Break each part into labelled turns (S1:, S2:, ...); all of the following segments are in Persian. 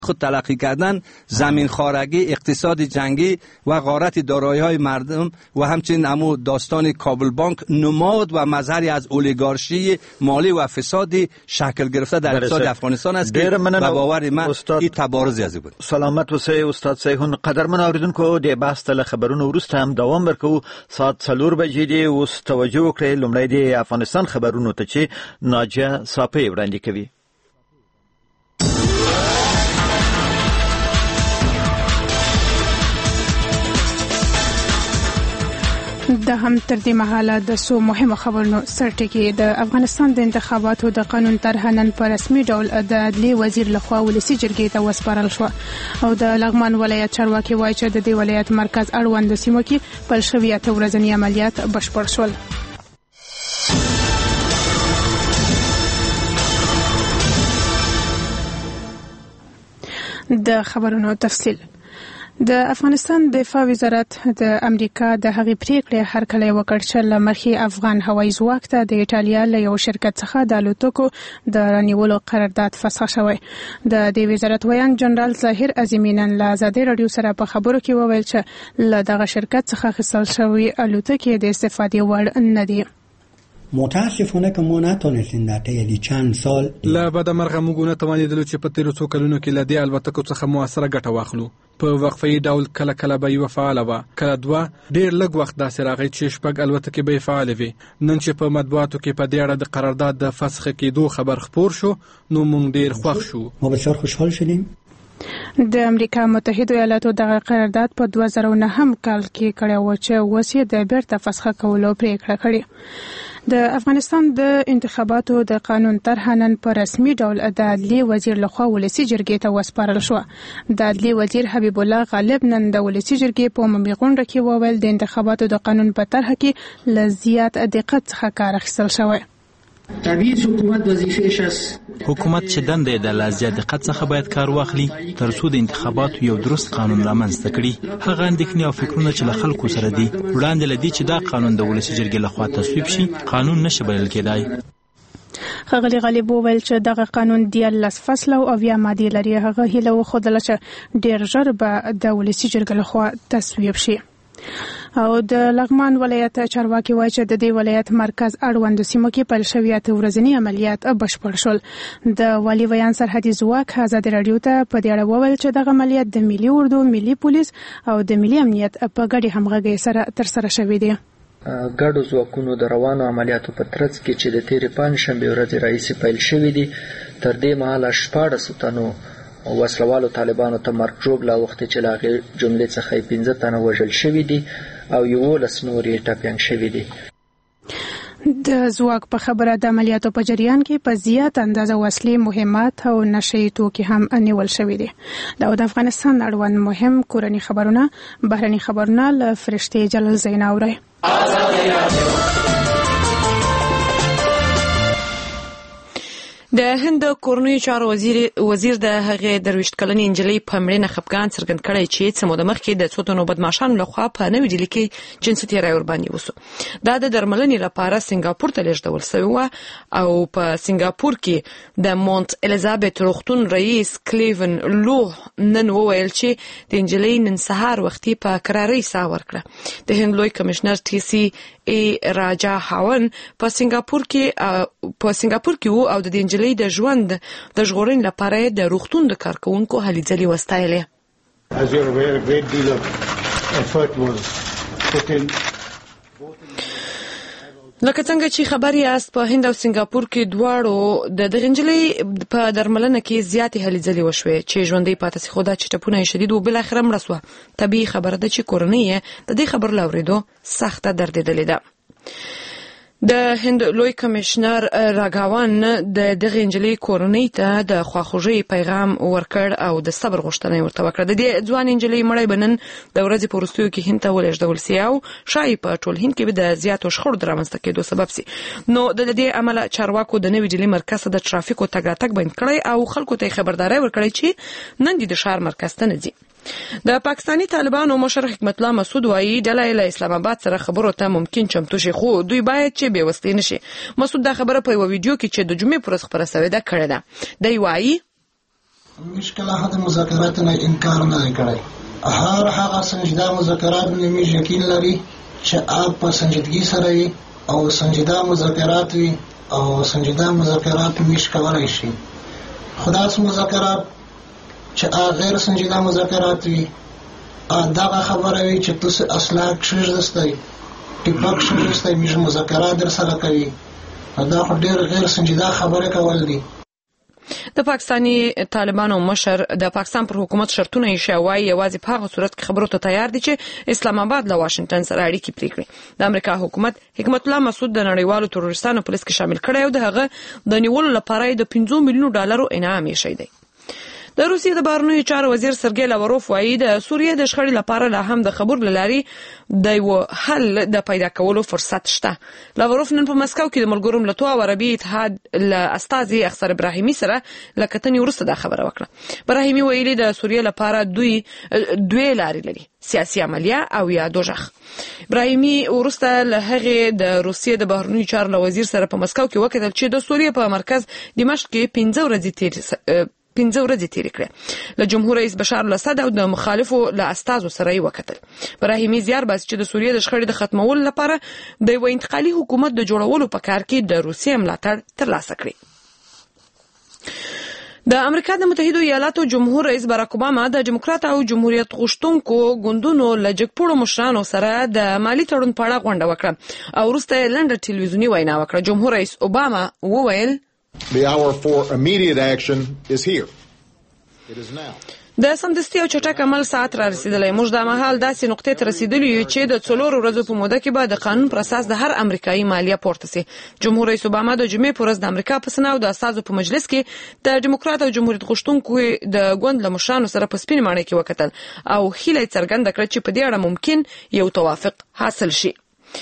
S1: خود تلقی کردن، زمین خارگی، اقتصاد جنگی و غارت دارایی‌های مردم و همچنین امو داستان کابل بانک نماد و مظهری از اولیگارشی مالی و فسادی شکل گرفته در اقتصاد افغانستان است که به باور من این تبارزی از بود.
S2: سلامت وسه استاد سیهون. قدرمن اوریدونکو د بحث له خبرونو وروسته هم دوام ورکو. ساعت 4 بجې دی. اوس توجه وکړئ لومړی د افغانستان خبرونو ته چې ناجیه صافی وړاندې کوي.
S3: د هم تر دې مهاله د سو مهمه خبرونو سرټکی. د افغانستان د انتخاباتو د قانون طرح نن په رسمي ډول د عدلي وزیر لخوا ولسی جرګې ته وسپارل شو او د لغمان ولایت چارواکي وایي چې د دې ولایت مرکز اړوند سیمو کې پیل شوي 8 ورځني عملیات بشپړ شول. د خبرونو تفصیل. د افغانستان دفاع وزارت د امریکا د هغې پریکړې هرکلی وکړ چې له مخې افغان هوایي ځواک ته د ایټالیا له یو شرکت څخه د الوتکو د رانیولو قرارداد فسخ شوی. د دې وزارت ویان جنرال ظاهر عظیمی نن له ازادي راډیو سره په خبرو کې وویل چې له دغه شرکت څخه اخیستل شوي الوتکې د استفادې وړ نه دي.
S4: متاسفانه که ما نتونستیم در طی چند سال
S5: لا بعد مرغه موږ نه توانیدلو چې په تیرو څو کلونو کې له دې الوتکو څخه موثره ګټه واخلو. په وقفه ډول کله کله به یو فعاله و کله دوه، ډیر لږ وخت داسې راغی چې شپږ الوتکې به فعال وي. نن چې په مطبوعاتو کې په دې اړه د قرارداد د فسخ کېدو خبر خپور شو نو موږ ډیر خوښ شو.
S4: ما بسیار خوشحال شدیم.
S3: د امریکا متحده ایالاتو دغه قرارداد په 2009 کال کې کړی و چې اوس یې د بیرته فسخ کولو پریکړه کړې. د افغانستان د انتخاباتو د قانون طرح نن په رسمي ډول د عدلي وزیر لخوا ولسی جرګې ته وسپارل شو. د عدلي وزیر حبیب الله غالب نن د ولسی جرګې په عمومي غونډه کې وویل د انتخاباتو د قانون په طرح کې له زیات دقت څخه کار اخیستل شوی.
S6: طبیعي حکومت وظیفه‌اش است.
S7: حکومت چې دنده د لازم دقت څخه باید کار واخلي ترڅو د انتخاباتو یو درست قانون رامنځته کړي. هغه اندېښنې او فکرونه چې له خلکو سره دي وړاندې لدی چې دا قانون د ولسی جرګې لخوا تصویب شي قانون نشي بلل کېدای.
S3: ښاغلي غالب وویل چې دغه قانون 13 فصل او 20 ماده لري. هغه هیله وښودله چې ډیر ژر به د ولسی جرګې لخوا تصویب شي. او د لغمان ولایت چارواکي وایي چې د دې ولایت مرکز اړوند سیمو کې پیل شوي 8 ورځني عملیات بشپړ شول. د والي ویان سرحدي ځواک ازادي راډیو ته په دې اړه وویل چې دغه عملیات د ملي اردو، ملي پولیس او د ملي امنیت په ګډې همغږۍ سره ترسره شوي دي.
S8: ګډو ځواکونو د روانو عملیاتو په ترڅ کې چې د تیرې پنجشنبې ورځې راهیسې پیل شوي دي تر دې مهاله 14 تنو وسلوالو طالبانو ته مرګ ژوبله اوښتې چې له هغې جملې څخه 15 تنه وژل شوي دي او 11 نور یې ټپیان شوي دي.
S3: د ځواک په خبره د عملیاتو په جریان کې په زیات اندازه وسلې، مهمات او نشهیي توکي هم نیول شوي دي. دا د افغانستان اړوند مهم کورني خبرونه. بهرني خبرونه له فرشتې جلال زین اورئ.
S9: د هند کورنیو چارو وزیر د هغې 23 کلنې نجلۍ په مړینه خفګان څرګند کړی چې څه موده مخکې د څو تنو بدمعشانو لخوا په نوې ډیلي کې جنسي تېری ورباندې وسو. دا د درملنې لپاره سنګاپور ته لیږدول شوی و او په سنګاپور کې د مونټ الیزابت روغتون رئیس کلیون لو نن وویل چې د نجلۍ نن سهار وختي په کرارۍ ساه ورکړه. د هند لوی کمشنر ټي سي ای راجا هاون په سنګاپور کې وو او د نجلۍ د ژوند د ژغورنې لپاره د روغتون د کارکونکو هلې ځلې وستایلې. لکه څنګه چې خبر یاست په هند او سنګاپور کې دواړو د دغې نجلۍ په درملنه کې زیاتې هلې ځلې وشوې چې ژوندۍ پاتې سي، خو دا چې ټپونه یې شدید و بالاخره مړه سوه. طبیعي خبره ده چې کورنۍ یې د دې خبر له اورېدو سخته دردېدلې ده. د هند لوی کمشنر راګاوان د دغې نجلۍ کورنۍ ته د خواخوږۍ پیغام ورکړ او د صبر غوښتنه یې ورته وکړه. د دې ځوانې نجلۍ مړی به نن د ورځې په وروستیو کې هند ته ولېږدول سي او ښایي په ټول هند کې به د زیاتو شخړو د رامنځته کېدو سبب سي. نو د دې امله چارواکو د نوې ډیلي مرکز ته د ترافیکو تګ راتګ بند کړی او خلکو ته خبرداری ورکړی چې نن د ښار مرکز ته نه ځي. د پاکستانی طالبانو مشر حکمت الله مسعود وایي ډله له اسلام آباد سره خبرو ته ممکن چمتو شي، خو دوی باید چې بې وسلې نشي. مسعود دا خبره په یو ویډیو کې چې د جمعې پر ورځ خپره شوې ده کړې ده. دی وایي
S10: مشکل حد مذاکرات نه انکار نه کړی. هر هغه سنجیده مذاکرات نمیږي یقین لري چې آپ په سنجیدګي سره وي او سنجیده مذاکرات وي او سنجیده مذاکرات میش کولای شي. خداس مذاکرات چې غیر سنجیده مذاکرات وي دا خبره وي چې تاسو اصلاح کړئ ټیپک شوستای میش مذاکرات در سره کوي دا خو ډیر غیر سنجیده خبره کول دي.
S9: د پاکستاني طالبانو مشر د پاکستان پر حکومت شرطونه یې شوای یوازې په هغه صورت کې خبرو ته تیار دي چې اسلام آباد له واشنگټن سره اړیکې پرې کړي. د امریکا حکومت حکمت الله مسعود د نړیوالو تروریستانو په لیست کې شامل کړی او د هغه د نیولو لپاره د 5 میلیون ډالرو انعام یې شوی دی. د روسیې د بهرنیو چارو وزیر سرګی لاوروف وایي د سوریې د شخړې لپاره لا هم د خبرو لاري د یو حل د پیدا کولو فرصت شته. لاوروف نن په مسکو کې د ملګرو ملتونو او عربي اتحاد له استازي اخسر ابراهیمي سره لکتنې ورسته دا خبره وکړه. ابراهیمي ویلي د سوریې لپاره دوی لارې لري، سیاسي عملیه او یا دوژخ. ابراهیمي ورسته له هغه د روسیې د بهرنیو چارو وزیر سره په مسکو کې وکړل چې د سوریې په مرکز دمشق کې 15 ورځې تیرې کړې. له جمهور رئیس بشار الاسد او د مخالفو له استازو سره یې وکتل. ابراهیمي زیار باسي چې د سوریې د شخړې د ختمولو لپاره د یو انتقالي حکومت د جوړولو په کار کې د روسیې ملاتړ ترلاسه کړي. د امریکا د متحده ایالاتو جمهور رئیس باراک اوباما د دیموکرات او جمهوریت غوښتونکو ګوندونو له جګپوړو مشرانو سره د مالی تړون په اړه غونډه وکړه او وروسته لنډه ټلویزیوني وینا وکړه. جمهور رئیس اوباما وویل
S11: The hour for immediate action is here. It is now.
S9: د سمدستي او چټک عمل ساعت را رسیدلی. موږ د مهال داسې نقطې ته رسیدلی یو چې د 4 ورځو په موده کې به د قانون پر اساس د هر امریکایي مالیه پورته سي. جمهور رئیس اوباما د جمعې په ورځ د امریکا په سنا او د اساسو په مجلس کې د دیموکرات او جمهوریت غوښتونکو د ګوند له مشرانو سره په سپین ماڼۍ کې وکتل او هیله څرګنده کړه چې په دې اړه ممکن یو توافق حاصل شي.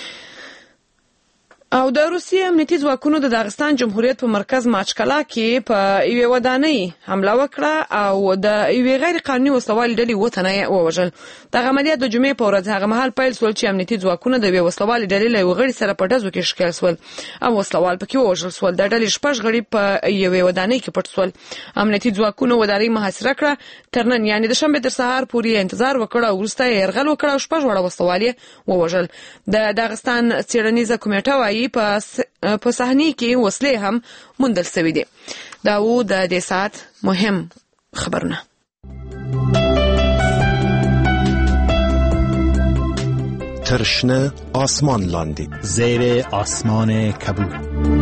S9: او د روسیې امنیتي ځواکونو د داغستان جمهوریت په مرکز ماچکلا کې په یوه ودانۍ حمله وکړه او د یوې غیر قانوني وسلوالې ډلې وتنه ووژل. دغه عملیات د جمعې په ورځ هغه مهال پیل شول چې امنیتي ځواکونه د یوې وسلوالې ډلې له یو غړي سره په ډزو کې ښکېل شول او وسلوال پکې ووژل شول. د ډلې 6 غړي په یوې ودانۍ کې پټ شول. امنیتي ځواکونو ودانۍ محاصره کړه. تر نن یعنی د شنبې تر سهار پورې انتظار وکړ او وروسته یې یرغل وکړ او 6 وړه وسلوال ووژل. د داغستان څېړنیزه کمیټه وايي په صحنې کې وسلې هم موندل شوې دي. دا و د دې ساعت مهم خبرونه.
S12: ترشنه آسمان لاندی زیر آسمان کبود.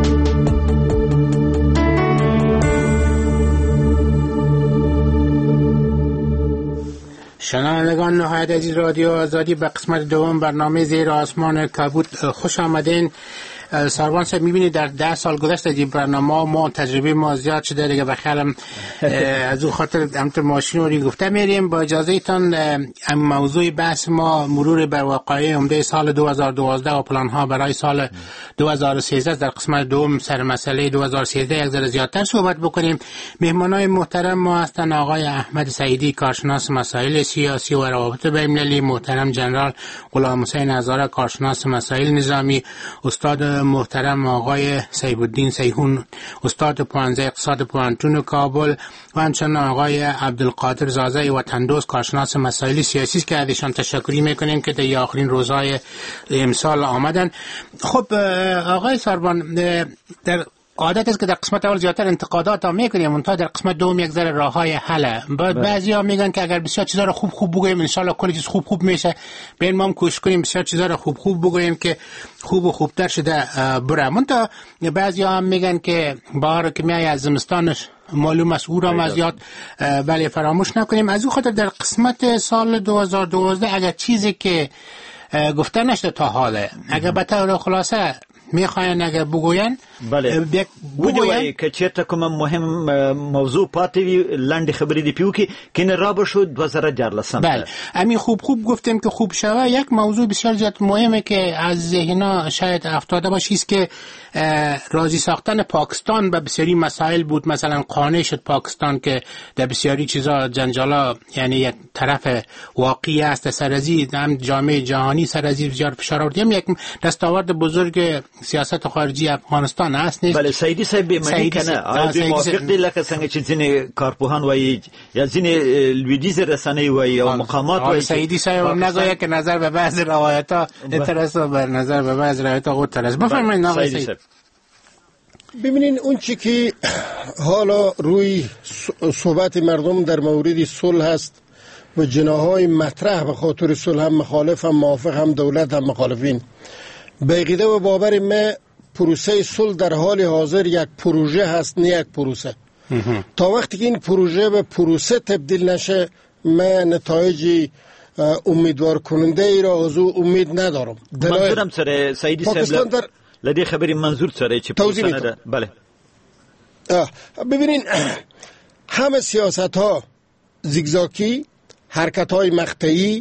S13: شنوندگان نهایت عزیز رادیو آزادی به قسمت دوم برنامه زیر آسمان کبود خوش آمدین. سروان صاحب میبینید در 10 سال گذشته از این برنامه ما تجربه ما زیاد شده دیگه بخیرم از اون خاطر همطور ماشین رو گفته میریم. با اجازه ایتان موضوع بحث ما مرور بر وقایع عمده سال 2012 و پلان ها برای سال 2013 در قسمت دوم سر مسئله 2013 یک ذره زیادتر صحبت بکنیم. مهمانای محترم ما هستند آقای احمد سعیدی کارشناس مسائل سیاسی و روابط بین‌المللی، محترم جنرال غلام حسین هزاره کارشناس مسائل نظامی، استاد محترم آقای سیف الدین سیحون استاد پوهنځی اقتصاد پوهنتون کابل و همچنین آقای عبدالقادر زازه وطندوست کارشناس مسائل سیاسی که ازشان تشکری میکنیم که در آخرین روزهای امسال آمدن. خب آقای ساربان، در عادت است که در قسمت اول زیادتر انتقادات ها میکنیم، منتها در قسمت دوم یک ذره راههای حل. بعضی ها میگن که اگر بسیار چیزا رو خوب بگوییم ان شاءالله کلی چیز خوب میشه. ببین ما هم کوشش کنیم بسیار چیزا رو خوب بگوییم که خوب و خوبتر شده بره. منتها بعضی ها هم میگن که بهار که میای از زمستانش معلوم است او را هم از یاد بله فراموش نکنیم. از اون خاطر در قسمت سال 2012 اگر چیزی که گفته نشده تا حاله اگر به طور خلاصه میخواین اگر بگوین
S2: بله بگوین که چیرته کوم مهم موضوع پاتې وي لاندې خبرې دی پیو کې کینه را بشو 2014.
S13: بله همین خوب گفتیم که خوب شوه. یک موضوع بسیار زیاد مهمه که از ذهنا شاید افتاده باشه است که راضی ساختن پاکستان به بسیاری مسائل بود. مثلا قانع شد پاکستان که در بسیاری چیزا جنجالا یعنی یک طرف واقعی است سرازی هم جامعه جهانی سرازی بسیار فشار آورد. یک دستاورد بزرگ سیاست خارجی افغانستان هست نیست.
S2: بله سعیدی صاحب معنی کنه آیا موافق دی لکه څنګه چې ځینې کارپوهان وایي یا ځینې لویدیز رسنۍ وایي یا مقامات وایي
S13: سعیدی صاحب نگویا که نظر به بعض روایت‌ها اعتراض بر نظر به بعض روایت‌ها قطع است. بفرمایید آقای سعید.
S14: ببینین اون چی که حالا روی صحبت مردم در مورد صلح هست و جناح‌های مطرح به خاطر صلح هم مخالف هم موافق هم دولت هم مخالفین، به عقیده و باور ما پروسه صلح در حال حاضر یک پروژه هست نه یک پروسه. تا وقتی که این پروژه به پروسه تبدیل نشه ما نتایج امیدوار کننده ای را از او امید ندارم.
S2: منظورم سره سعیدی صاحب در لدی خبری منظور سره چه پروسه نده؟ بله
S14: ببینین همه سیاست ها زیگزاکی، حرکت های مقطعی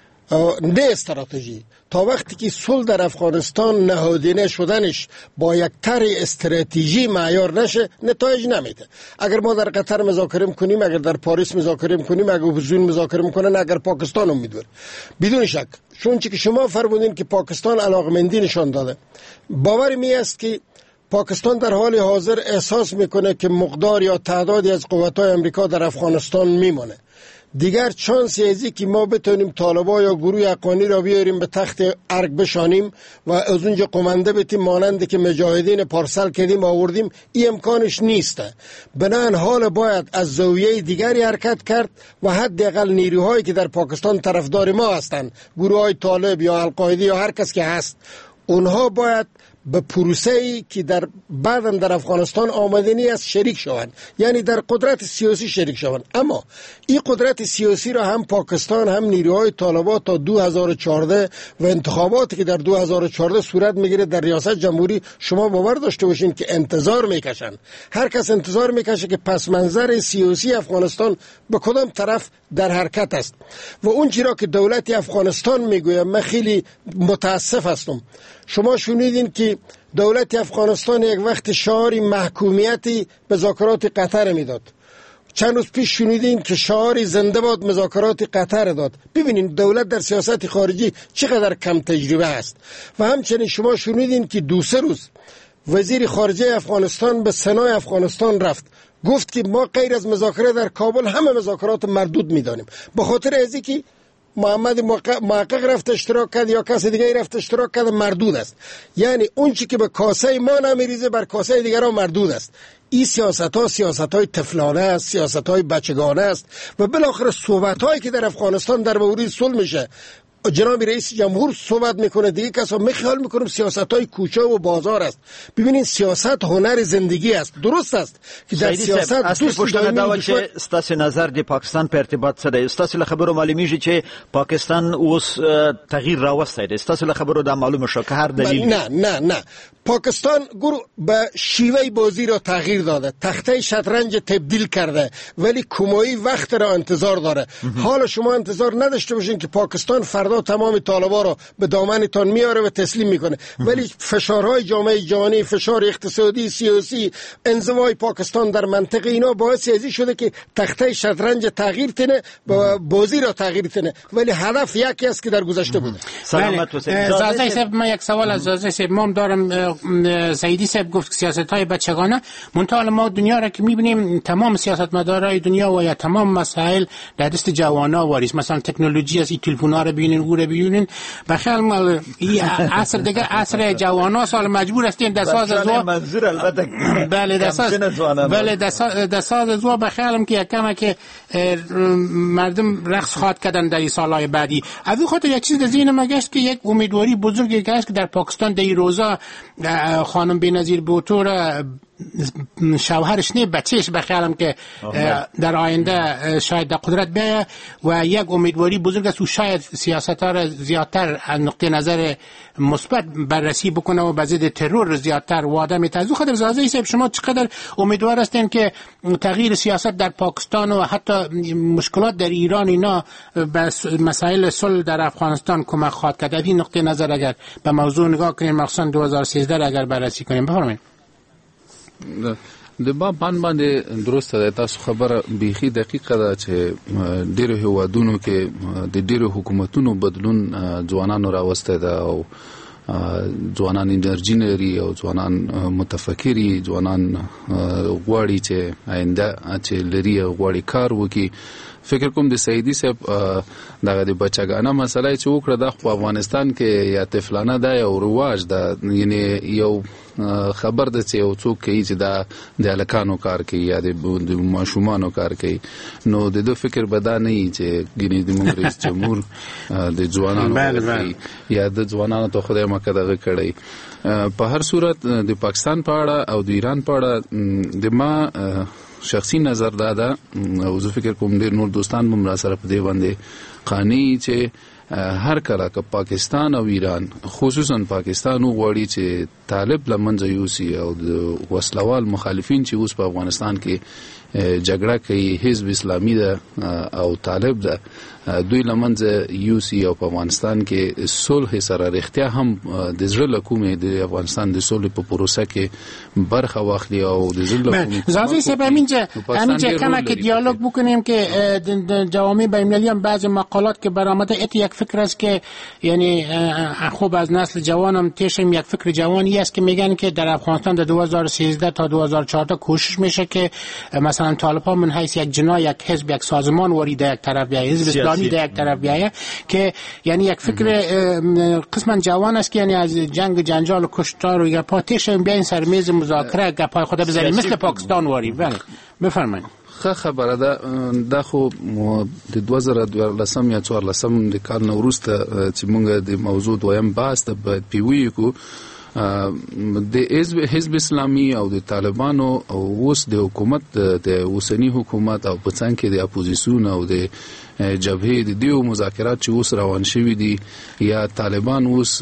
S14: نه استراتژی. تا وقتی که صلح در افغانستان نهادینه شدنش با یک طرح استراتژی معیار نشه نتایج نمیده. اگر ما در قطر مذاکره کنیم، اگر در پاریس مذاکره کنیم، اگر اپوزیسیون مذاکره میکنن، اگر پاکستان امیدوار بدون شک چون که شما فرمودین که پاکستان علاقمندی نشان داده، باور می است که پاکستان در حال حاضر احساس میکنه که مقدار یا تعدادی از قوت‌های امریکا در افغانستان میمونه. دیگر چانسی ازی که ما بتونیم طالبا یا گروه افغانی را بیاریم به تخت ارگ بشانیم و از اونجا قمنده بتیم مانند که مجاهدین پارسال کردیم آوردیم، این امکانش نیسته. بنابراین حال باید از زاویه دیگری حرکت کرد و حداقل نیروهایی که در پاکستان طرفدار ما هستند، گروه های طالب یا القاعده یا هر کس که هست، اونها باید به پروسه‌ای که در بعدم در افغانستان آمدنی است شریک شوند، یعنی در قدرت سیاسی شریک شوند. اما این قدرت سیاسی را هم پاکستان هم نیروهای طالبان تا 2014 و انتخاباتی که در 2014 صورت میگیره در ریاست جمهوری، شما باور داشته باشین که انتظار میکشن. هر کس انتظار میکشه که پس منظر سیاسی افغانستان به کدام طرف در حرکت است. و اون چیزی که دولت افغانستان میگوید من خیلی متاسف هستم. شما شنیدین که دولت افغانستان یک وقت شعار محکومیتی مذاکرات قطر میداد. چند روز پیش شنیدین که شعار زنده باد مذاکرات قطر داد. ببینین دولت در سیاست خارجی چقدر کم تجربه است. و همچنین شما شنیدین که 2-3 روز وزیر خارجه افغانستان به سنای افغانستان رفت، گفت که ما غیر از مذاکره در کابل همه مذاکرات مردود میدانیم. به خاطر ازی که محمد محقق رفت اشتراک کرد یا کسی دیگه رفت اشتراک کرد مردود است. یعنی اون چی که به کاسه ما نمیریزه بر کاسه دیگران مردود است. این سیاست های طفلانه است، سیاست های بچگانه است و بالاخره صحبت هایی که در افغانستان در مورد صلح میشه، جناب رئیس جمهور صحبت میکنه، دیگه کسا میخیال میکنم سیاست های کوچه و بازار است. ببینید سیاست هنر زندگی است. درست است که در سیاست
S2: اصلی پشتنه داول چه استاسی نظر دی پاکستان په ارتباط سره استاسی له خبرو معلومیږي چې پاکستان اوس تغییر راوستی دی. استاسی له خبرو دا معلومه شو که هر دلیل
S14: نه پاکستان به شیوه بازی را تغییر داده، تخته شطرنج تبدیل کرده، ولی کمایی وقت را انتظار داره. حالا شما انتظار نداشته باشین که پاکستان فردا تمام طالبا را به دامنتان میاره و تسلیم میکنه، ولی فشارهای جامعه جهانی، فشار اقتصادی، سیاسی، انزوای پاکستان در منطقه اینا باعث ازی شده که تخته شطرنج تغییر تنه و بازی را تغییر تنه، ولی هدف یکی است که در گذشته بوده.
S13: سلامت حسین. زازه صاحب من یک سوال از زازه صاحب ما دارم. سعیدی صاحب گفت سیاست‌های بچگانه، منتها ما دنیا را که می‌بینیم تمام سیاستمدارای دنیا و یا تمام مسائل در دست جوانا واریست. مثلا تکنولوژی از این تلفن‌ها رو ببینین، او رو ببینین، بخیال مال این عصر دیگه عصر جوانا سال مجبور هستین در ساز زوا
S2: منظور البته
S13: بله در ساز زوا بخیالم که یکم که مردم رقص خواد کردن در این سالهای بعدی. از این خاطر یک چیز در ذهنم گشت که یک امیدواری بزرگی هست که در پاکستان در این روزا خانم بینظیر بوتو را شوهرش نه بچهش بخیالم که در آینده شاید در قدرت بیاید و یک امیدواری بزرگ است و شاید سیاست ها را زیادتر از نقطه نظر مثبت بررسی بکنه و به ضد ترور زیادتر وعده میده. از خاطر زازه صاحب شما چقدر امیدوار هستین که تغییر سیاست در پاکستان و حتی مشکلات در ایران اینا به مسائل صلح در افغانستان کمک خواهد کرد؟ از این نقطه نظر اگر به موضوع نگاه کنیم مخصوصا 2013 اگر بررسی کنیم بفرمایید.
S15: د باندې درسته ده. تاسو خبره بیخي دقیقه ده چې ډیرو هیوادونو کې د ډیرو حکومتونو بدلون ځوانانو راوسته ده او ځوانان انرژي لري او ځوانان متفکری ځوانان غواړي چې آینده چې لري غواړي کار وکړي. فکر کوم د سعیدی صاحب دغه د بچګانه مسله چې وکړه د افغانستان کې یا طفلانه ده او رواج ده، یعنی یو خبر ده چې یو څوک کوي چې د الکانو کار کوي یا د ماشومانو کار کوي، نو د دو فکر بدا نه چې ګینه د موږ رئیس جمهور د ځوانانو یا د ځوانانو ته خدای مکه دغه کړی. په هر صورت د پاکستان په اړه او د ایران په اړه د ما شخصي نظر دا او زه فکر کوم ډېر نور دوستان هم را سره په دې باندې قانع چې هر کله که پاکستان او ایران خصوصا پاکستان وغواړي چې طالب لمنځه یوسي او د وسلوال مخالفین چې اوس په افغانستان کې جګړه کوي، حزب اسلامي ده او طالب ده، دوی لمنځه یوسي او په افغانستان کې صلح سره رښتیا هم د زړه له کومې د افغانستان د صلح په پروسه کې برخه واخلي او د زړه له کومې
S13: زاویه صاحب همینجا کما که دیالوگ بکنیم که جوامع بین‌المللی هم بعضی مقالات که برآمده یک فکر است که یعنی خوب از نسل جوانم تیشم یک فکر جوانی است که میگن که در افغانستان در 2013 تا 2014 کوشش میشه که مثلا طالبان من حیث یک جناح یک حزب یک سازمان وارد یک طرف بیاید، حزب اسلامی در یک طرف بیاید که یعنی یک فکر قسما جوان است که یعنی از جنگ جنجال و کشتار و گپا تیشم بیاین سر میز مذاکره گپای خود بزنیم مثل پاکستان واری. بله بفرمایید.
S15: خبره ده خو د 2014 یا 2014 د کال نو وروسته چې موږ د موضوع دویم بحث ته باید پیوي کو د حزب اسلامي او د طالبانو او اوس د حکومت د اوسنی حکومت او په څنګ کې د اپوزیسیون او د جبهه د دیو مذاکرات چې اوس روان شوي دي یا طالبان اوس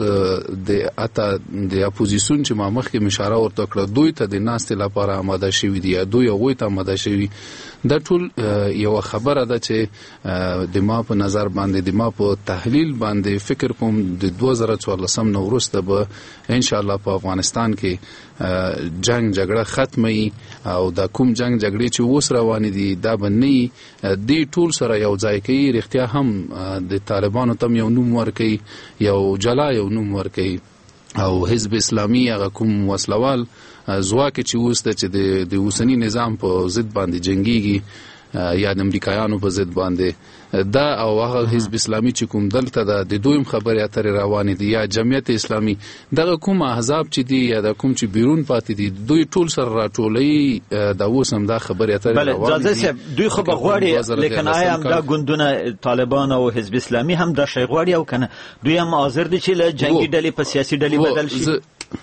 S15: د اپوزیسیون چې ما مخکې اشاره ورته کړه دوی ته د ناستې لپاره آماده شوي دي یا دوی هغوی ته آماده شوي. دا ټول یو خبره ده چې د ما په نظر باندې د ما په تحلیل باندې فکر کوم د 2014 نو وروسته به ان شاء الله په افغانستان کې جنگ جګړه ختمي او دا کوم جنگ جګړې چې اوس روان دي دا بنې د ټول سره یو ځای کوي، رښتیا هم د طالبانو تم یو نوم ورکي، یو جلا یو نوم ورکي او حزب اسلامي هغه کوم وسلوال ځواک چې اوس د اوسنی نظام په ضد باندې جنگيږي یا د امریکایانو په ضد باندې دا او هغه حزب اسلامي چې کوم دلته د دویم خبرې اترې روانې دي یا جمعیت اسلامي دغه کوم احزاب چې دي یا د کوم چې بیرون پاتې دي دوی ټول سره راټولي د اوس هم دا خبرې اترې روانې دي. دوی خو بغواړي لیکن آیا هم دا ګوندونه طالبان او حزب اسلامي هم دا شی غواړي او کنه دوی هم حاضر دي چې له جنگي ډلې په سیاسي ډلې بدل شي؟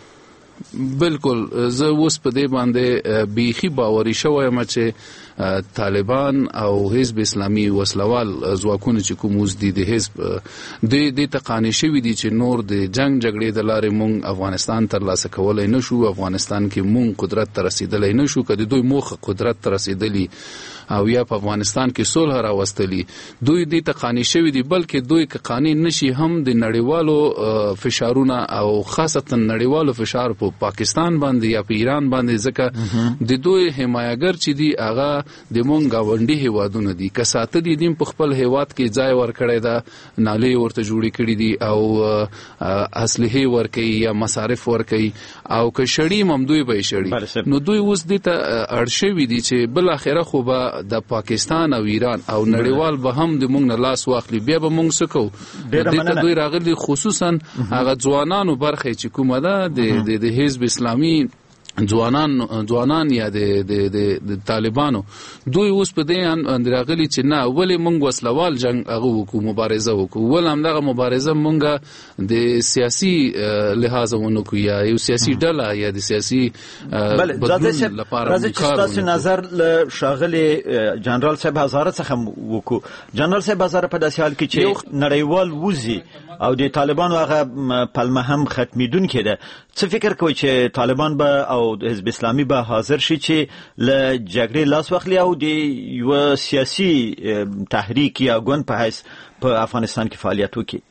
S15: بالکل زه اوس په دې باندې بیخي باوري شوم چې طالبان او حزب اسلامي وسلوال ځواکونه چې کوم اوس دي د حزب د تقانې شوي دي چې نور د جنگ جګړې د لارې مونږ افغانستان ترلاسه کولای نشو، افغانستان کې مونږ قدرت ته رسیدلی نشو، که د دوی موخه قدرت ته رسیدلی او یا په افغانستان کې صلح راوستلی دوی د تقانې شوي دي، بلکې دوی که قانې نشي هم د نړیوالو فشارونه او خاصتا نړیوالو فشار په پاکستان باندې یا په ایران باندې ځکه د دوی حمایتګر چې دي هغه د مونږ گاونډي هیوادونه دي، که ساتلي دي په خپل هیواد کې ځای ورکړی ده، نالې ورته جوړې کړي دي او اسلحې ورکوي یا مصارف ورکوي او که شړي هم دوی به یې شړي، نو دوی اوس دې ته اړ شوي دي چې بالاخره خو به د پاکستان او ایران او نړیوال به هم د مونږ نه لاس واخلي، بیا به مونږ څه کوو؟ دې ته دوی راغلي خصوصا هغه ځوانانو برخه چې کومه ده د حزب اسلامي ځوانان یا د طالبانو دوی اوس په دې اندراغلي چې نه ولې مونږ وسلوال جنگ هغه وکړو، مبارزه وکړو، ول هم دغه مبارزه مونږ د سیاسي لحاظ ونکو یا یو سیاسي ډله یا د سیاسي بدلون لپاره
S2: راځي چې تاسو نظر له شاغلي جنرال صاحب هزاره څخه وکړو. جنرال صاحب هزاره په داسې حال کې چې نړیوال وزي او د طالبانو هغه پلمه هم ختمیدونکې ده، څه فکر کوي چې طالبان به او حزب اسلامي به حاضر شي چې له جګړې لاس واخلي او د یو سیاسي تحریک یا ګوند په حیث په افغانستان کې فعالیت وکړي؟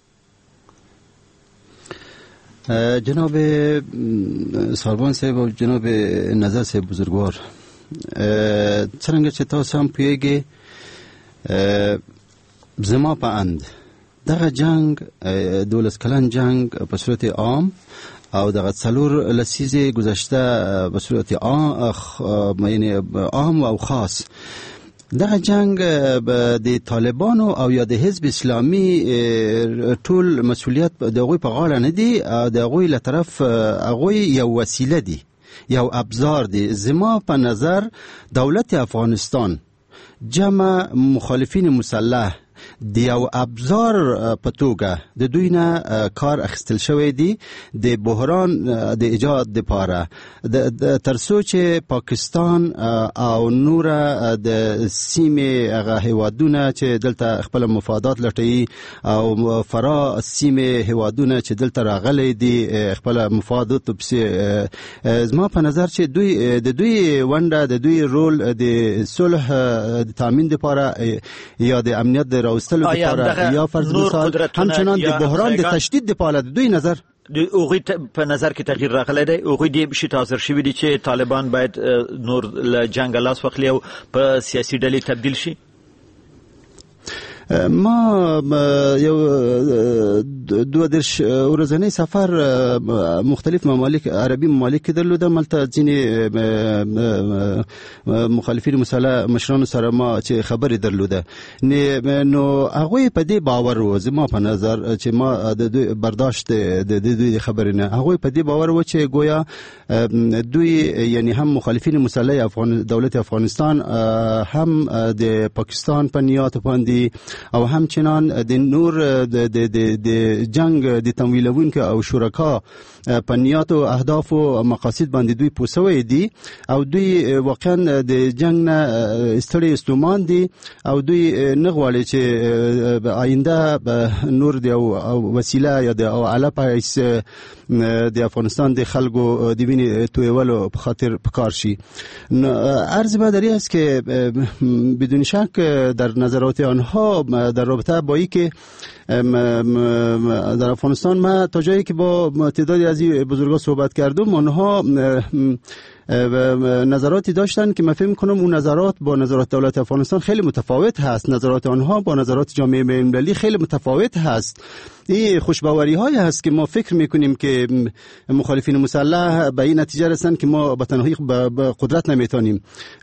S16: جناب ساربان صاحب او جناب نظر صاحب بزرگوار، څنګه چې تاسو هم پوهیږئ زما په اند دغه جنگ 12 کلن جنگ په صورت عام او دغه څلور لسیزه گذشته به صورت عام او خاص. دغه جنگ د طالبانو او یا د حزب اسلامي ټول مسؤلیت د هغوی په غاړه نه دی، د هغوی له طرف هغوی یو وسیله دی، یو ابزار دی. زما په نظر دولت افغانستان جمع مخالفین مسلح د یو ابزار په توګه د دوی نه کار اخیستل شوی دی د بحران د ایجاد لپاره، ترڅو چې پاکستان او نور د سیمې هغه هیوادونه چې دلته خپل مفادات لټوي او فرا سیمې هیوادونه چې دلته راغلي دي خپل مفادات پسې، زما په نظر چې دوی ونډه د دوی رول د صلح د تامین لپاره یا د امنیت د راوستلو لپاره یا فرض مثال همچنان د بحران د تشدید لپاره دوی نظر
S2: اوغی په نظر کې تغییر راغلی دی. اوغی دی بشي تاثیر شوی دی چې طالبان باید نور له جنگ لاس واخلي او په سیاسي ډلې تبدیل شي.
S16: ما یو 22 ورځنی سفر مختلف ممالک عربي ممالک درلوده، ملته ځینې مخالفین مسلح مشرانو سره ما چې خبرې درلوده، نو هغوی په دې باور و، زما په نظر چې ما د دوی برداشت د دوی خبرې نه، هغوی په دې باور و چې گویا دوی یعنی هم مخالفین مسلح دولت افغانستان هم د پاکستان په نیات باندې او همچنان د نور د جنگ د تمویلونکو او شرکا په نیات او اهداف او مقاصد باندې دوی پوسوي دي او دوی واقعا د جنگ نه استړي استومان دي او دوی نه غواړي چې آینده نور دی او وسیله یا د اعلی پایس د افغانستان د خلکو د وینې تویولو په خاطر پکار شي. عرض به داری است که بدون شک در نظرات آنها در رابطه با اینکه در افغانستان ما تا جایی که با تعدادی از این بزرگان صحبت کردم، آنها نظراتی داشتن که من فکر می‌کنم اون نظرات با نظرات دولت افغانستان خیلی متفاوت هست، نظرات آنها با نظرات جامعه بین‌المللی خیلی متفاوت هست. این خوشباوری‌هایی هست که ما فکر می‌کنیم که مخالفین مسلح به این نتیجه رسیدن که ما به تنهایی به قدرت نمیتونیم.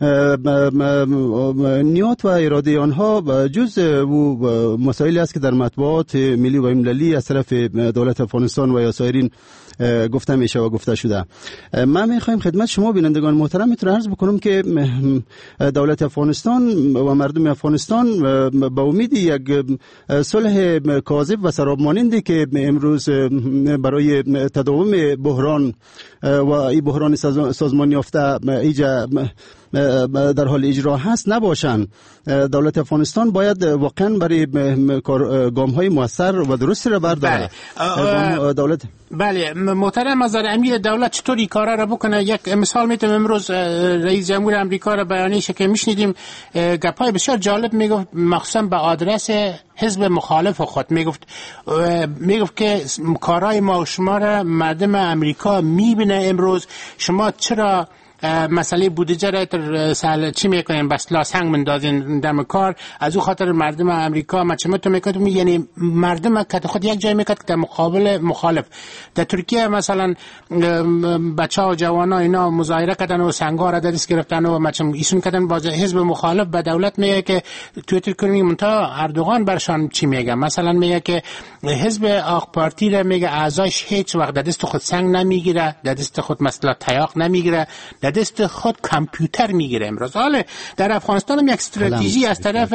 S16: نیات و اراده آنها جز مسائلی است که در مطبوعات ملی و بین‌المللی از طرف دولت افغانستان و یا سایرین گفته میشه و گفته شده. من میخوایم خدمت شما بینندگان محترم میتونم عرض بکنم که دولت افغانستان و مردم افغانستان با امید یک صلح کاذب و سراب مانندی که امروز برای تداوم بحران و این بحران سازمانی یافته در حال اجرا هست نباشند. دولت افغانستان باید واقعا برای گام‌های موثر و درستی را بردارد. دولت
S13: بله محترم از امیر دولت چطوری کارا را بکنه؟ یک مثال میتونم امروز رئیس جمهور آمریکا را بیانیش که میشنیدیم گپای بسیار جالب میگفت، مخصوصا به آدرس حزب مخالف خود میگفت که کارای ما و شما را مردم آمریکا میبینه امروز، شما چرا مسئله بودجه را سال چی میکنین بس لاسنگ مندازین دم کار؟ از او خاطر مردم امریکا مچمتو میکنه، یعنی مردم که خود یک جای میکرد که در مقابل مخالف. در ترکیه مثلا بچه ها و جوان ها اینا مظاهره کردن و سنگا را دست گرفتن و مچم ایشون کردن با حزب مخالف به دولت میگه که توییتر کنیم منتها اردوغان برشان چی میگه؟ مثلا میگه که حزب آق پارتی را میگه اعضاش هیچ وقت دست خود سنگ نمیگیره، دست خود مثلا تیاق نمیگیره، دست خود کامپیوتر میگیره. امروز حالا در افغانستان هم یک استراتژی از طرف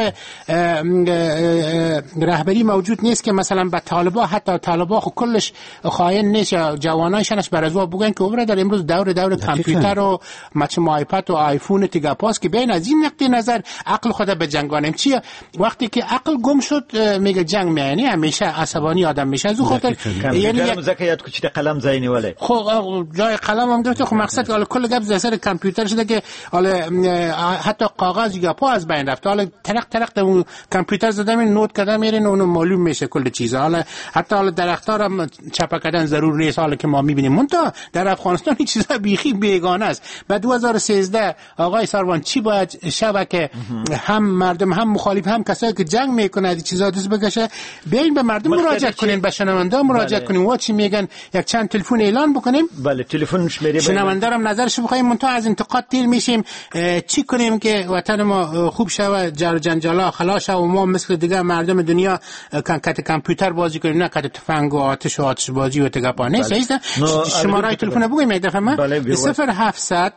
S13: رهبری موجود نیست که مثلا به طالبا، حتی طالبا خود کلش خائن نیست یا جوانایشانش برازوا بگن که عمر در امروز دور کامپیوتر و مچم آیپد و آیفون تیگا پاس که بین از این نقطه نظر عقل خود به جنگانیم. چیه وقتی که عقل گم شد میگه جنگ میانی همیشه عصبانی آدم میشه. از اون خاطر یعنی
S2: مذاکرات کوچه قلم زاینی ولی
S13: خب جای قلم هم گفت خب مقصد کل گپ اثر کامپیوتر شده که حالا حتی کاغذ یا پا از بین رفته. حالا ترق اون کامپیوتر زدم نوت کردم میرین اون معلوم میشه کل چیزا. حالا حتی درخت‌ها را چپا کردن ضرور نیست حالا که ما میبینیم. منتها در افغانستان این چیزا بیخی بیگانه است. بعد 2013 آقای سروان چی باید شبه که هم مردم هم مخالف هم کسایی که جنگ میکنه این چیزا دست بکشه بیاین به مردم مراجعه کنین، به شنونده مراجعه کنین و چی میگن یک چند تلفن اعلان بکنیم.
S2: بله تلفن شمیره
S13: شنونده را نظرش بخوایم. منتها از انتقاد تیر میشیم. چی کنیم که وطن ما خوب شوه، جر جنجالا خلاص شه و ما مثل دیگه مردم دنیا کت کامپیوتر بازی کنیم نه کت تفنگ و آتش بازی و تگپا نیست. شماره تلفن بگویم یک دفعه ما 0700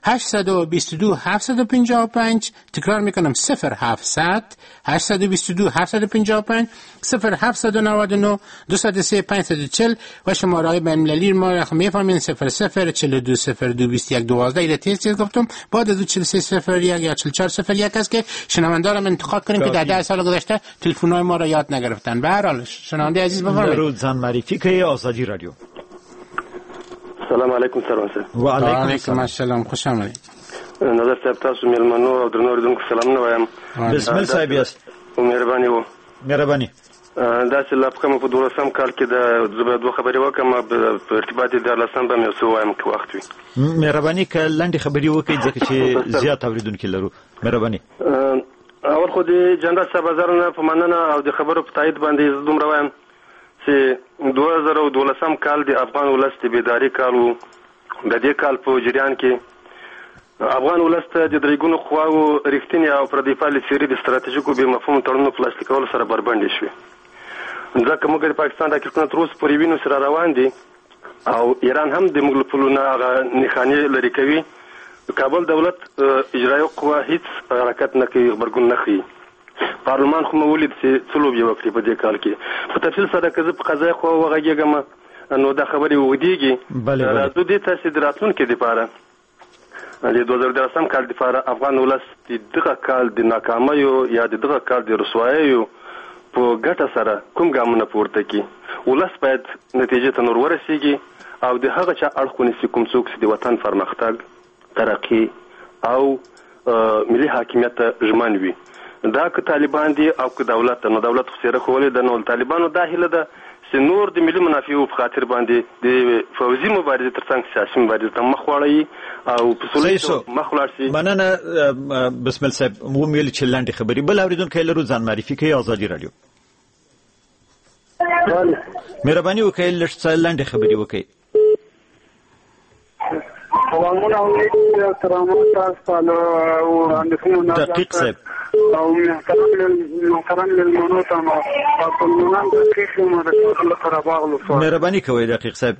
S13: 822 755 تکرار میکنم 0700 822 755 0799 203 540 و شماره های بین المللی ما را میفهمین 0042 02 21 12 ایره تیز گفتم. بعد از 4301 یا 4401 است که شنونده را انتخاب کنیم که در 10 سال گذشته تلفن های ما را یاد نگرفتن. به هر حال شنونده عزیز بفرمایید.
S2: درود زن معرفی که آزادی رادیو.
S17: سلام علیکم سروان صاحب.
S2: و علیکم
S13: السلام. خوش آمدید.
S17: نظر صاحب تاسو میلمنو او درنو اوریدونکو سلام نه وایم.
S2: بسم الله صاحب یاست.
S17: مهرباني وو.
S2: مهرباني.
S17: دا چې لاپ کوم په 12 کال کې د دوه خبرې وکم په ارتباط د 14 به مې وسوایم کې وخت وي.
S2: مهرباني ک لاندې خبرې وکړئ ځکه چې زیات اوریدونکو لرو. مهرباني.
S17: اول خو د جنرال صاحب بازارونه په مننه او د خبرو په تایید باندې دومره وایم چې 2012 کال د افغان ولس د بیداری کال وو. د دې کال په جریان کې افغان ولس ته د درېګونو خواو رښتینی او پردی پالیسي د ستراتیژیکو به مفهوم تړونونو پلاستیکولو سره بربنډې شوې. ځکه موږ د پاکستان راکټونه تر اوسه پورې وینو سره روان دي او ایران هم د موږ له پلونه هغه نښانې لرې کوي. کابل دولت اجرایي قوه هیڅ حرکت نه کوي، غبرګون نه ښیي. پارلمان خو مو ولید چې څه لوبې وکړي په دې کال کې. په تفصیل سره که زه په قضایي خوا وغږېږم نو دا خبرې اوږدېږي. راځو دې ته چې د راتلونکي دپاره د 2013 کال دپاره افغان ولس د دغه کال د ناکامیو یا د دغه کال د رسواییو په ګټه سره کوم ګامونه پورته کړي. ولس باید نتیجې ته نور ورسیږي او د هغه چا اړخ ونیسي کوم څوک چې د وطن پرمختګ، ترقي او ملي حاکمیت ته ژمن وي. دا که طالبان دي او که دولت نو دولت خو سره خولې د نو طالبانو دا هیله ده چې نور د ملي منافعو په خاطر باندې د فوزي مبارزې ترڅنګ سیاسي مبارزې ته مخ واړوي او په سولې مخ ولاړ شي.
S2: مننه بسم الله صاحب. مو ویل چې لاندې خبرې بل اوریدونکو لرو ځان معرفي کوي آزادي رادیو. مهرباني وکړئ لږ څه لاندې خبرې وکړئ. دقیق صاحب
S18: او محترم للمنو تمام فالمنان دقیق مدرسة قرباغ لصور.
S2: مهرباني کوي دقیق صاحب.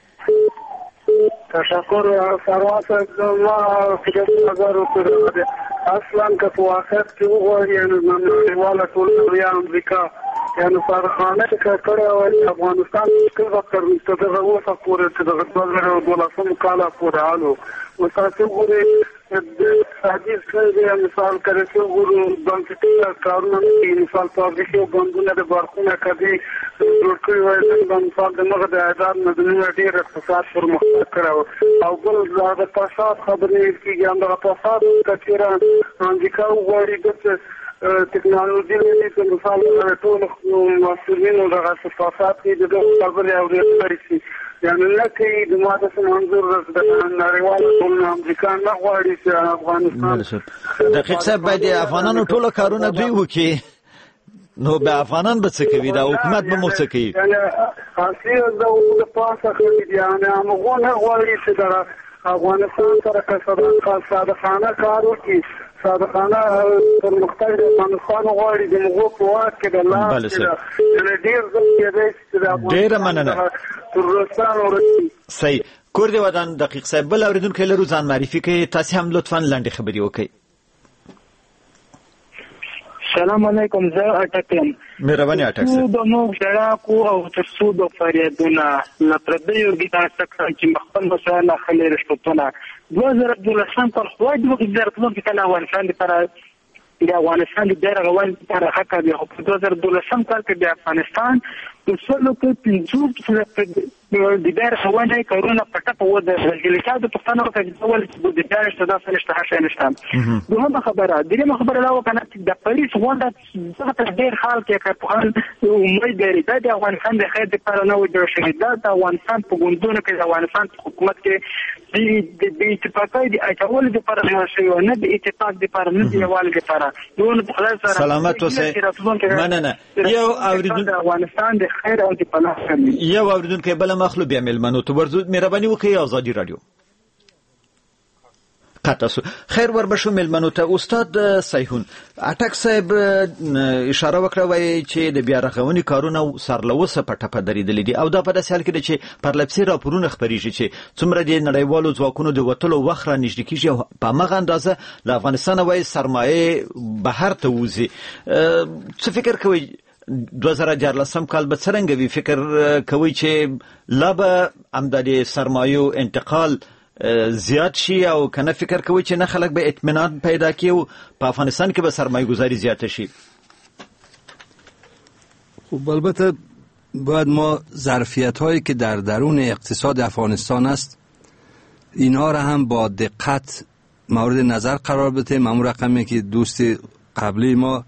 S18: تشکر سروان صاحب. ما فکر نظر وکړ اصلا که په واقعیت کې وګورئ یعنې نړیواله ټولنه امریکا یعنې سرخانه چې کړی وای افغانستان کې وکړ تر دغه وخته پورې چې دغه 2012 کال پورې حالو وساتو ګوري حدیث کړی مثال کړی چې ګورو بنسټي کارونه مثال فابریکې بندونه د بارخونه کوي جوړ کړی وای د مثال د مغه د اعداد مدني ډېر اقتصاد پرمختګ کړو او بل د فساد خبرې کېږي هم د فساد کچېره امریکا وغواړي د ټکنالوژي لري چې مثال ټول مسؤلینو دغه فساد کې د خبرې اورېدل شي یعنې لکه د ماده منظور د نړیوال ټول امریکا نه غواړي چې افغانستان.
S2: دقیق صاحب باید افغانانو ټول کارونه دوی وکړي نو به افغانان به څه کوي؟ دا حکومت به مو څه کوي؟
S18: یعنې اصلي د پاسه کوي یعنې هغوی نه غواړي چې د افغانستان سره که صادقانه کار وکړي صادقانه پرمختګ د افغانستان غواړي د مغو په واک کې د الله ډېر ځل کېدی چې د افغانستان تر روسانو ورسي.
S2: صحیح. کور دې ودان دقیق صاحب. بل اوریدونکو لرو ځان معرفي کوي. تاسې هم لطفا لاندې خبرې وکړئ.
S19: سلام علیکم. زه اټک یم.
S2: مهرباني اټک صاحب.
S19: د موږ ډراکو او ترڅو د فریادونه لپردیو ګیتا څخه چې خپل مسایل خلې رښتونه 2012 کال خو د وګړو په کله افغانستان لپاره د افغانستان د ډېر غوړ لپاره حق دی. په 2012 کال کې د افغانستان سلو کې 50 د دار خوانه کرونا پټه په ود الجلسات پښتنو کې ډول د دار شته د نشته نشته دوه خبره دغه خبره لا وکنه د پولیس غونډه څه ډیر حال کې په امید لري د افغانستان د خیر لپاره نو د شهیدات افغانستان په ګوندونو کې د افغانستان حکومت کې د اتفاقای د اټول لپاره شوی نه د اتفاق لپاره نه دی والي لپاره نو په خلاص سره
S2: سلامت اوسه مننه یو اوریدون
S19: افغانستان د خیر او د پناه
S2: یو اوریدون کې بل مخلو بیا ملمنو تو ورزو مهرباني وکړئ آزادي رادیو قطعا خیر وربشو ملمنو ته استاد سیحون اټک صاحب اشاره وکړه وای چې د بیا رغونې کارونه سرلوسه په ټپه درېدلې دي او دا په داسې حال کې چې پرلپسې راپورونه خپرېږي چې څومره د نړیوالو ځواکونو د وتلو وخت را نږدې کېږي په هماغه اندازه له افغانستانه وای سرمایې بهر ته وځي څه فکر کوئ 2014 کال به څرنګه وي فکر کوي چې لا به امدادي سرمایو انتقال زیات شي او کنه فکر کوي چې نه خلک به اطمینان پیدا کیو په افغانستان کې به سرمایه گذاری زیات شي
S1: خب البته باید ما ظرفیت هایی که در درون اقتصاد افغانستان است اینها را هم با دقت مورد نظر قرار بدیم. همون رقمی که دوست قبلی ما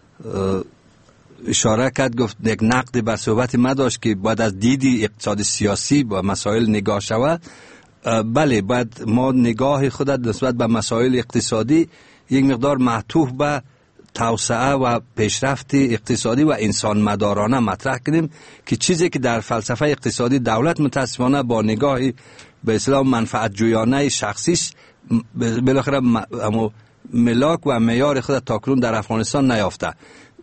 S1: اشاره کرد گفت یک نقد بر صحبت ما داشت که باید از دیدی اقتصاد سیاسی با مسائل نگاه شود. بله باید ما نگاه خود نسبت به مسائل اقتصادی یک مقدار معطوف به توسعه و پیشرفت اقتصادی و انسان مدارانه مطرح کنیم که چیزی که در فلسفه اقتصادی دولت متاسفانه با نگاهی به اصطلاح منفعت جویانه شخصیش بالاخره ملاک و معیار خود تاکنون در افغانستان نیافته.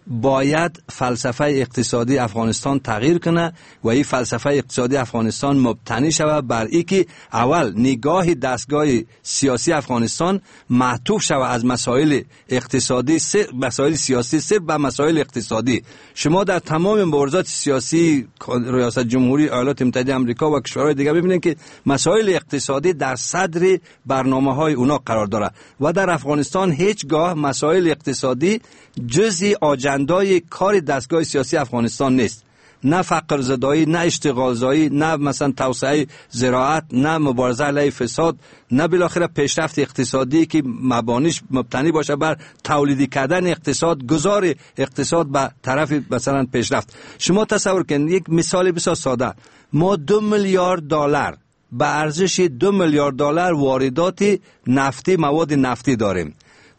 S1: باید فلسفه اقتصادی افغانستان تغییر کنه و این فلسفه اقتصادی افغانستان مبتنی شود بر اینکه اول نگاه دستگاه سیاسی افغانستان معطوف شود از مسائل اقتصادی مسائل سیاسی صرف به مسائل اقتصادی. شما در تمام مبارزات سیاسی ریاست جمهوری ایالات متحده آمریکا و کشورهای دیگر ببینید که مسائل اقتصادی در صدر برنامه‌های اونا قرار داره و در افغانستان هیچگاه مسائل اقتصادی جزئی آجندای کار دستگاه سیاسی افغانستان نیست. نه فقر زدایی، نه اشتغال زایی، نه مثلا توسعه زراعت، نه مبارزه علیه فساد، نه بالاخره پیشرفت اقتصادی که مبانیش مبتنی باشه بر تولیدی کردن اقتصاد، گذار اقتصاد به طرف مثلا پیشرفت. شما تصور کنید یک مثال بسیار ساده، ما 2 میلیارد دلار به ارزش 2 میلیارد دلار واردات نفتی مواد نفتی داریم.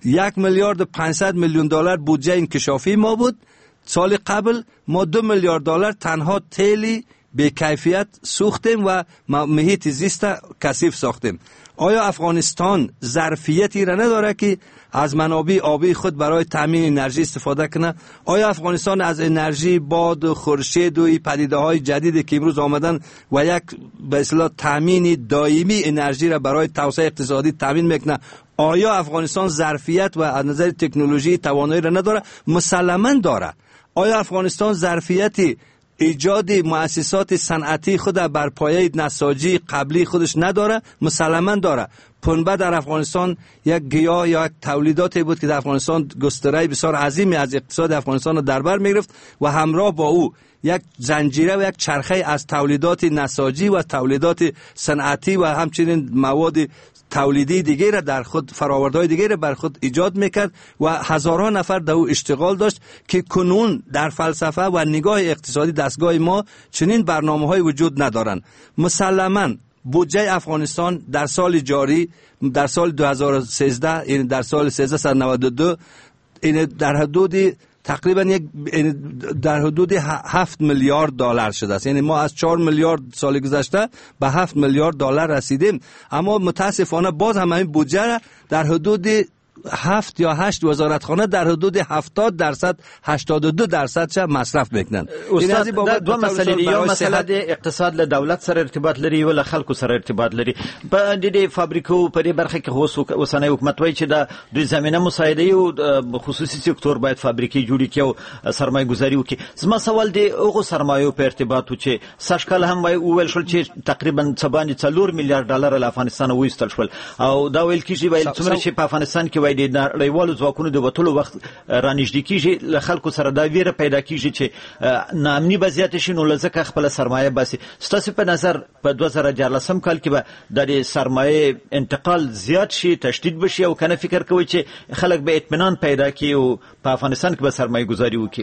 S1: 1 میلیارد و 500 میلیون دلار بودجه انکشافی ما بود. سال قبل ما 2 میلیارد دلار تنها تیلی به کیفیت سوختیم و محیط زیست کثیف ساختیم. آیا افغانستان ظرفیتی را نداره که از منابع آبی خود برای تامین انرژی استفاده کنه؟ آیا افغانستان از انرژی باد، خورشید و پدیده‌های جدیدی که امروز آمدن و یک به اصطلاح تامین دائمی انرژی را برای توسعه اقتصادی تامین میکنه؟ آیا افغانستان ظرفیت و از نظر تکنولوژی توانایی را نداره؟ مسلماً داره. آیا افغانستان ظرفیتی ایجاد مؤسسات صنعتی خود بر پایه نساجی قبلی خودش نداره؟ مسلماً داره. پنبه در افغانستان یک گیاه یا یک تولیداتی بود که در افغانستان گستره بسیار عظیمی از اقتصاد افغانستان را در بر میگرفت و همراه با او یک زنجیره و یک چرخه از تولیدات نساجی و تولیدات صنعتی و همچنین مواد تولیدی دیگه را در خود فرآوردهای دیگه را بر خود ایجاد میکرد و هزاران نفر در او اشتغال داشت که کنون در فلسفه و نگاه اقتصادی دستگاه ما چنین برنامه‌های وجود ندارند. مسلماً بودجه افغانستان در سال جاری در سال 2013 یعنی در سال 1392 این در حدود تقریبا در حدود 7 میلیارد دلار شده است. یعنی ما از 4 میلیارد سال گذشته به 7 میلیارد دلار رسیدیم، اما متاسفانه باز هم این بودجه را در حدود 7 یا 8 وزارتخانه در حدود 70% 82% چه مصرف میکنن.
S2: استاد دو مسئله دي، یو مسئله د اقتصاد له دولت سره ارتباط لري او له خلکو سره ارتباط لري. په دې فابریکو په دې برخه کې اوسنۍ حکومت وایي چې د دوی زمينه مساعده او خصوصي سکتور باید فابریکې جوړې کړي او سرمایه گذاري وکړي. زما سوال دی هغه سرمایو په ارتباط و چې سشکل هم وایي ویل شول چې تقریبا 4 میلیارډ ډالر له افغانستان وایستل شول او دا ویل کیږي ویل څومره چې په افغانستان کې وای د نړیوالو ځواکونو د وټولو وخت رانږدې کیږي له خلکو سره دا ویره پیدا کیږي چې ناامني به زیاته شي، نو لزکه خپل سرمایه باسي. ستاسو په نظر په 2014 کال کې به د سرمایه انتقال زیات شي، تشدید بشي، او کنه فکر کوي چې خلک به اطمینان پیدا کړي او په افغانستان کې به سرمایه گذاری وکړي؟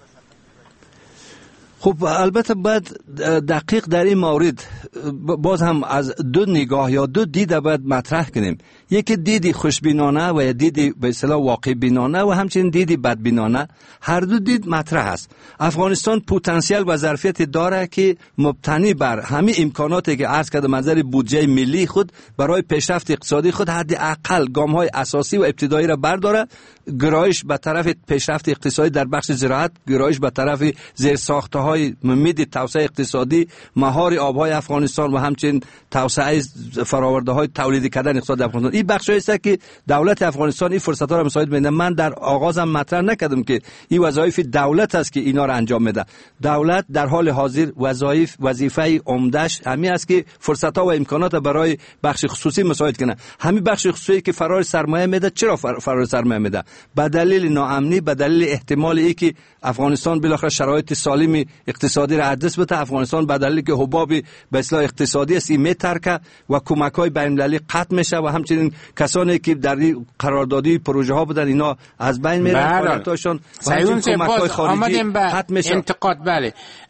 S1: خب البته باید دقیق در این مورد باز هم از دو نگاه یا دو دید باید مطرح کنیم. یکی دیدی خوشبینانه و دیدی به اصطلاح واقع بینانه و همچنین دیدی بدبینانه. هر دو دید مطرح است. افغانستان پتانسیل و ظرفیت داره که مبتنی بر همه امکاناتی که عرض کردم از نظر بودجه ملی خود برای پیشرفت اقتصادی خود حداقل گام‌های اساسی و ابتدایی را برداره. گرایش به طرف پیشرفت اقتصادی در بخش زراعت، گرایش به طرف زیرساخت‌های ممید توسعه اقتصادی، مهار آب‌های افغانستان و همچنین توسعه فرآورده‌های تولید کردن اقتصاد افغانستان. این بخشایی است که دولت افغانستان این فرصت‌ها را مساعد می‌کنه. من در آغازم مطرح نکردم که این وظایف دولت است که اینا را انجام میده. دولت در حال حاضر وظیفه عمده‌اش همین است که فرصت‌ها و امکانات برای بخش خصوصی مساعد کنه. همین بخش خصوصی که فرار سرمایه میده، چرا فرار سرمایه میده؟ به دلیل ناامنی، به دلیل احتمال ای که افغانستان بالاخره شرایط سالم اقتصادی را از دست بده. افغانستان به دلیل که حباب به اصلاح اقتصادی است میترکه و کمک‌های بین‌المللی قطع میشه و همچنین کسانی که در قراردادی پروژه ها بودن اینا از بین میرن، فعالیتاشون و همچنین کمک‌های خارجی قطع میشه.
S13: انتقاد بله.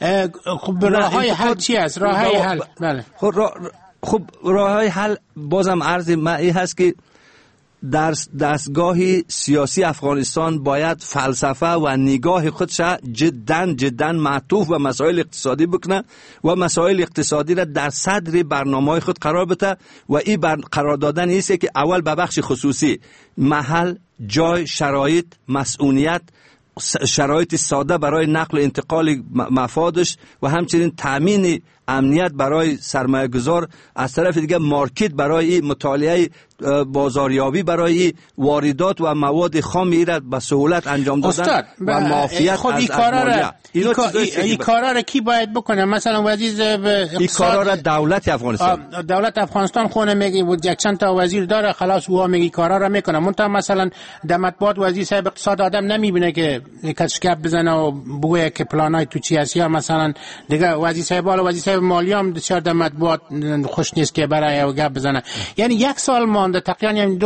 S13: خب راه‌های حل چی است؟ راه‌های حل بله.
S1: خب راه‌های حل بازم عرض ما این هست که در دستگاه سیاسی افغانستان باید فلسفه و نگاه خودش جدا معطوف و مسائل اقتصادی بکنه و مسائل اقتصادی را در صدر برنامه‌های خود قرار بده و این قرار دادن ایست که اول به بخش خصوصی محل، جای، شرایط، مسئولیت، شرایط ساده برای نقل و انتقال مفادش و همچنین تامین امنیت برای سرمایه گذار، از طرف دیگه مارکت برای مطالعه بازاریابی برای واردات و مواد خام را به سهولت انجام دادن و معافیت از مالیه.
S13: این کارا را کی باید بکنه؟ مثلا وزیر اقتصاد،
S1: این کارا را دولت افغانستان
S13: خونه میگه بود یک چند تا وزیر داره، خلاص او میگه کارا را میکنه. منتها مثلا در مطبوعات وزیر صاحب اقتصاد آدم نمیبینه که کشکپ بزنه و بگه که پلانای تو چی است، یا مثلا دیگه وزیر صاحب وزیر صاحب مالیه هم بسیار در مطبوعات خوش نیست که برای گپ بزنه. یعنی یک سال مانده تقریبا، یعنی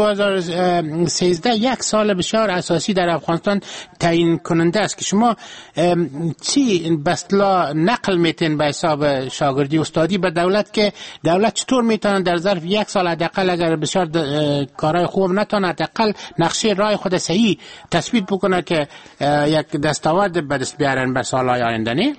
S13: 2013 یک سال بسیار اساسی در افغانستان تعیین کننده است که شما چی بسلا نقل میتین به حساب شاگردی استادی به دولت، که دولت چطور میتونه در ظرف یک سال حداقل اگر بسیار کارهای خوب نتونه حداقل نقشه راه خود صحیح تثبیت بکنه که یک دستاورد به دست بیارن به سالهای آینده؟ نه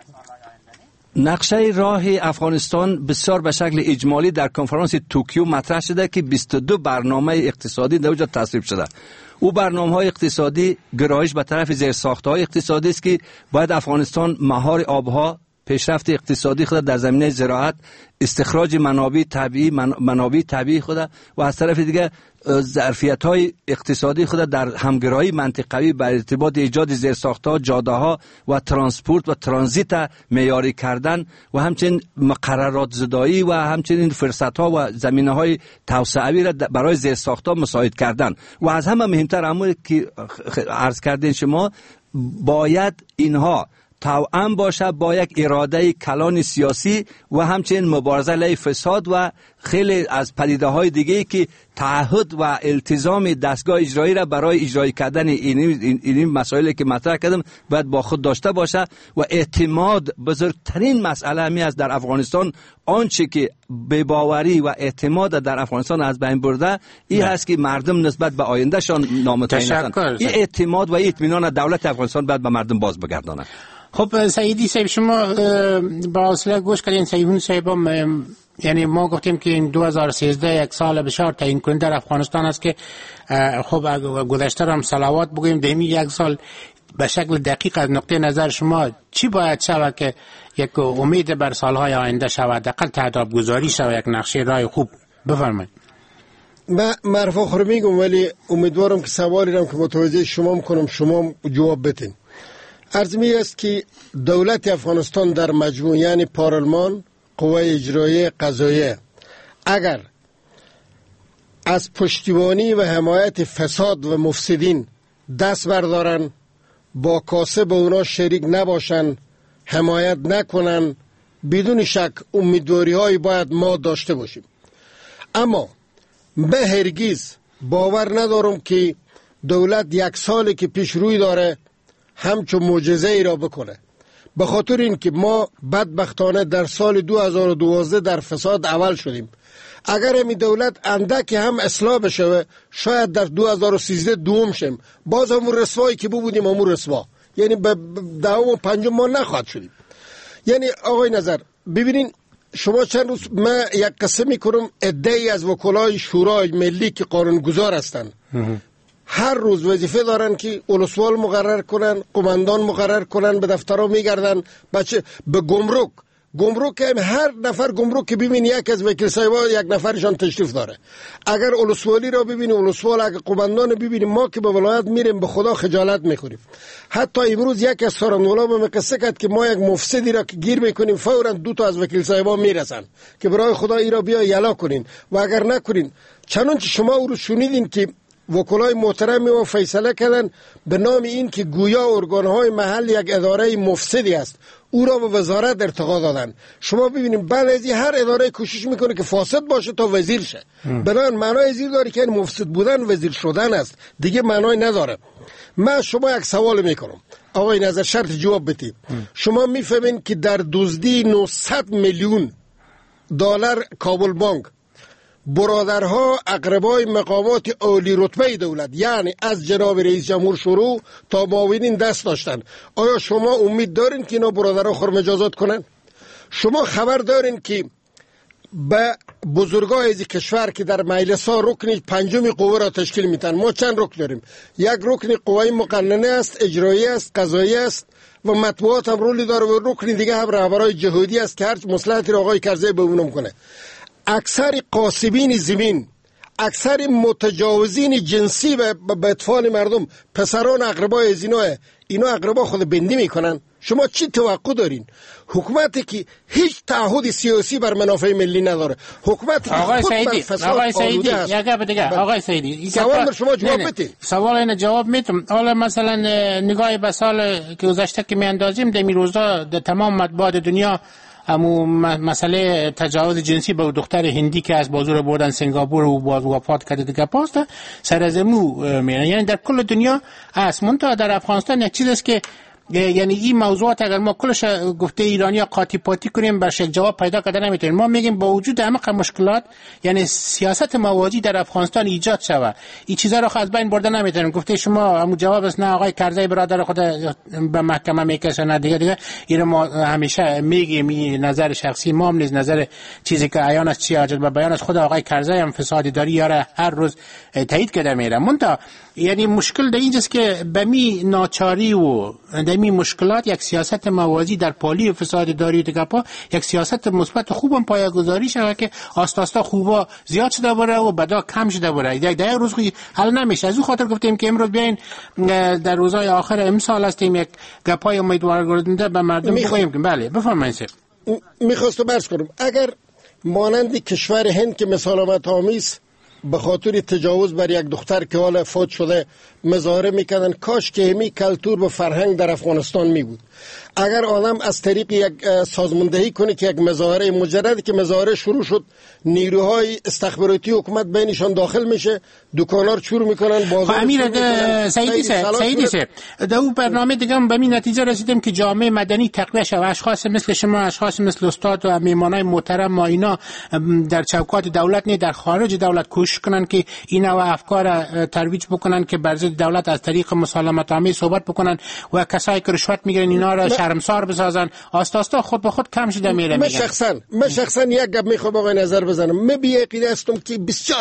S1: نقشه راه افغانستان بسیار به شکل اجمالی در کنفرانس توکیو مطرح شده که 22 برنامه اقتصادی در اونجا تصویب شده. او برنامه‌های اقتصادی گرایش به طرف زیرساخت‌های اقتصادی است که باید افغانستان مهار آبها، پیشرفت اقتصادی خود در زمینه زراعت، استخراج منابع طبیعی خود و از طرف دیگه ظرفیت‌های اقتصادی خود در همگرایی منطقوی بر ارتباط ایجاد زیرساخت‌ها، جاده‌ها و ترانسپورت و ترانزیت معیاری کردن و همچنین مقررات زدایی و همچنین فرصت‌ها و زمینه‌های توسعه‌ای را برای زیرساخت‌ها مساعد کردن و از همه مهمتر امری که عرض کردین شما، باید اینها توأم باشه با یک اراده کلان سیاسی و همچنین مبارزه علیه فساد و خیلی از پدیده‌های دیگه که تعهد و التزام دستگاه اجرایی را برای اجرای کردن این مسائلی که مطرح کردم باید با خود داشته باشه و اعتماد بزرگترین مسئله همی است در افغانستان. آنچه که بی‌باوری و اعتماد در افغانستان از بین برده این هست که مردم نسبت به آیندهشان نامطمئن هستند. این اعتماد و اطمینان دولت افغانستان باید به مردم باز بگرداند.
S13: خب سعیدی صاحب، شما با اصلا گوش کردین سعیدون صاحب، یعنی ما گفتیم که این 2013 یک سال بسیار تعیین کننده در افغانستان است که خب گذشته هم صلوات بگوییم دمی یک سال به شکل دقیق از نقطه نظر شما چی باید شود که یک امید بر سالهای آینده شود، دقیق تهداب گذاری شود، یک نقشه راه خوب؟ بفرمایید.
S14: من فخر میگم ولی امیدوارم که سوالی را که متوجه شما میکنم شما جواب بدین. عرض می است که دولت افغانستان در مجموع یعنی پارلمان، قوه اجرایی، قضاییه، اگر از پشتیبانی و حمایت فساد و مفسدین دست بردارن، با کاسب اونا شریک نباشن، حمایت نکنن. بدون شک امیدواری های باید ما داشته باشیم، اما به هرگز باور ندارم که دولت یک سالی که پیش روی داره همچون معجزه ای را بکنه. به خاطر اینکه ما بدبختانه در سال 2012 در فساد اول شدیم. اگر همین دولت اندک هم اصلاح بشه شاید در 2013 دوم شیم، باز همون رسوایی که بودیم همون رسوا، یعنی به دوم و پنجم ما نخواهد شدیم. یعنی آقای نظر ببینین شما چند روز من یک قسم میکنم عده‌ای از وکلای شورای ملی که قانونگذار هستن هر روز وظیفه دارن که اولسوال مقرر کنن، قماندان مقرر کنن، به دفترها میگردن، بچه به گمرک هم هر نفر گمرک که ببینی یک از وکیل صاحبا یک نفرشان تشریف داره. اگر اولسوالی را ببینی اولسوال، اگر قماندان ببینی، ما که به ولایت میریم به خدا خجالت میخوریم. حتی امروز یک از سارندولا به قصه کرد که ما یک مفسدی را که گیر میکنیم فوراً 2 تا از وکیل صاحبا میرسن که برای خدا ای را بیا یلا کنین و اگر نکنین. چنانچه شما او رو شنیدین که وکلای محترم و فیصله کردن به نام این که گویا ارگانهای محل یک اداره مفسدی است، او را به وزارت ارتقا دادن. شما ببینید بعد از این هر اداره کوشش میکنه که فاسد باشه تا وزیر شه. بنابراین معنای وزیر داره که مفسد بودن وزیر شدن است، دیگه معنای نداره. من شما یک سوال میکنم آقای نظر، شرط جواب بدید. شما میفهمین که در دزدی 900 میلیون دلار کابل بانک برادرها اقربای مقامات عالی رتبه دولت، یعنی از جناب رئیس جمهور شروع تا معاونین دست داشتن. آیا شما امید دارین که اینا برادرها خرمجازات کنن؟ شما خبر دارین که به بزرگای از کشور که در مجلس ها رکن پنجم قوه را تشکیل میتن، ما چند رکن داریم؟ یک رکن قوه مقننه است، اجرایی است، قضایی است و مطبوعات هم رولی داره و رکن دیگه هم رهبرای جهادی است که هر مصلحتی را آقای کرزی به اونم کنه. اکثر قاسبین زمین، اکثر متجاوزین جنسی به اطفال مردم پسران اقربای از اینا اقربا خود بندی میکنن. شما چی توقع دارین؟ حکومتی که هیچ تعهد سیاسی بر منافع ملی نداره، حکومتی که خود بر فساد آلوده است.
S13: آقای سیدی
S14: سوال شما جواب بدید.
S13: سوال این جواب میدم. حالا مثلا نگاه به سال که گذشته که میاندازیم در این روزا در تمام مطبوعات دنیا امو مسئله تجاوز جنسی به دختر هندی که از بازور بردن سنگاپور و باز وفات کرده دیگه پاست سر از مو میرن. یعنی در کل دنیا است، منتها در افغانستان یک چیز است که یعنی این موضوعات اگر ما کلش گفته ایرانی‌ها قاطی پاتی کنیم برش یک جواب پیدا کردن نمیتونیم. ما میگیم با وجود همه مشکلات یعنی سیاست موازی در افغانستان ایجاد شود، این چیزا رو از بین بردن نمیتونیم. گفته شما همون جواب است نه آقای کرزی برادر خود به محکمه میکشه نه دیگه این ما همیشه میگیم این نظر شخصی ما هم نیست، نظر چیزی که عیان است چی حاجت به بیان است. خود آقای کرزی هم فسادی داری یاره هر روز تایید کرده میره. منتها یعنی مشکل در اینجاست که به می ناچاری و دمی مشکلات یک سیاست موازی در پالی فساد داری دیگه پا یک سیاست مثبت خوبم پایه‌گذاری شود که آستا خوبا زیاد شده بره و بدا کم شده بره. یک روز حل نمیشه. از اون خاطر گفتیم که امروز بیاین در روزهای آخر امسال هستیم یک گپای امیدوارکننده به مردم بگوییم که بله بفرمایید.
S14: میخواستم عرض کنم اگر مانند کشور هند که مسالمت آمیز به خاطر تجاوز بر یک دختر که حالا فوت شده مظاهره میکردن، کاش که همی کلتور و فرهنگ در افغانستان می بود. اگر آدم از طریق یک سازماندهی کنه که یک مظاهره مجرد که مظاهره شروع شد نیروهای استخباراتی حکومت بینشان داخل میشه، دکانا رو چور میکنن، بازار
S13: امیر سیدی سه در اون برنامه دیگه هم به این نتیجه رسیدیم که جامعه مدنی تقویه شود. اشخاص مثل شما، اشخاص مثل استاد و میمانای محترم ما اینا در چوکات دولت نه در خارج دولت کوشش کنن که اینا و افکار ترویج بکنن که بر ضد دولت از طریق مسالمت آمیز صحبت بکنن و کسایی که رشوت میگیرن اینا را شرمسار بسازن. آستا خود به خود کم شده میره.
S14: من شخصا یک گپ میخوام آقای نظر بزنم. من بی عقیده هستم که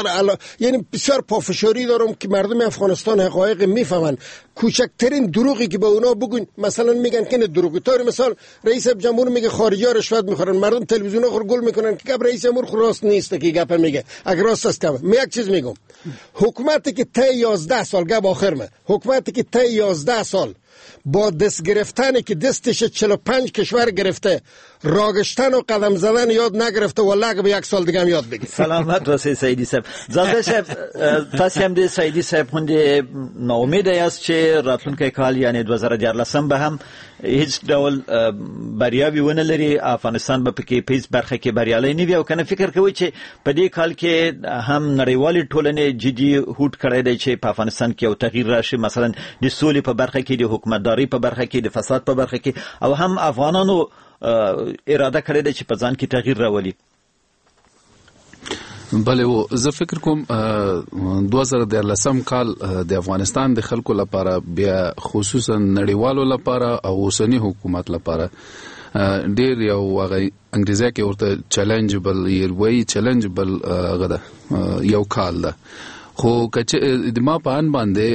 S14: یعنی بسیار پافشاری دارم که مردم افغانستان حقایق میفهمن. کوچکترین دروغی که به اونا بگن مثلا میگن که نه دروغی. طور مثال رئیس جمهور میگه خارجی‌ها رشوت میخورن، مردم تلویزیون‌ها خورگل میکنن که گپ رئیس جمهور راست نیست که گپ میگه. اگر راست است که من یک چیز میگم، حکومتی که تا 11 سال گپ آخر حکومتی که تا 11 سال با دست گرفتنی که دستش 45 کشور گرفته راگشتن و قدم زدن یاد نگرفته و لگ به 1 سال دیگه هم یاد بگیره.
S2: سلامت واسه سعیدی صاحب. زاده صاحب تاسو هم د سعیدی صاحب خوندې ناامید یاست چې راتلونکی کال یعنی 2014 به هم هیڅ ډول بریاوي ونه لري، افغانستان به پکې په هیڅ برخه کې بریالی نه وي، او کنه فکر کوي چې په دې کال کې هم نړیوالې ټولنې جدي هوډ کړی دی چې په افغانستان کې یو تغییر راشي، مثلا د سولې په برخه کې، د حکومتداري په برخه کې، د فساد په برخه کې، او هم افغانانو اراده کړې ده چې په ځان کې تغییر راولي.
S15: بله، زه فکر کوم 2014 کال د افغانستان د خلکو لپاره، بیا خصوصا نړیوالو لپاره او اوسنی حکومت لپاره ډیر یو انګریزي کې ورته چیلنجبل غده یو کال ده. خو کچ د ما په ان باندې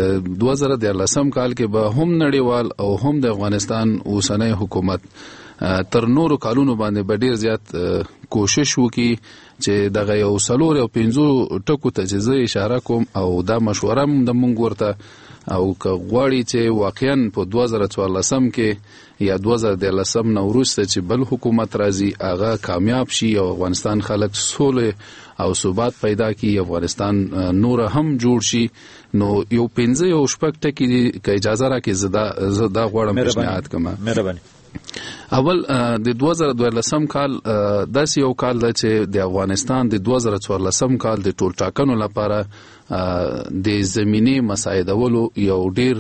S15: 2014 کال کې به هم نړیوال او هم د افغانستان اوسنی حکومت تر نورو کالونو باندې به ډیر زیات کوشش وکړي چې دغه یو 4 او 5 ټکو ته چې زه اشاره کوم او دا مشوره هم د مونږ ورته او که غواړي چې واقعا په 2014 کې یا 2013 نه وروسته چې بل حکومت راځي هغه کامیاب شي او افغانستان خلک سوله او ثبات پیدا کړي، افغانستان نور هم جوړ شي، نو یو 5 او 6 ټکي که اجازه راکړي زه دا غواړم پیشنهاد کوم.
S2: مهرباني.
S15: اول د 2014 کال داسې یو کال ده چې د افغانستان د 2014 کال د ټول ټاکنو لپاره د زمینی مساعدولو یو ډیر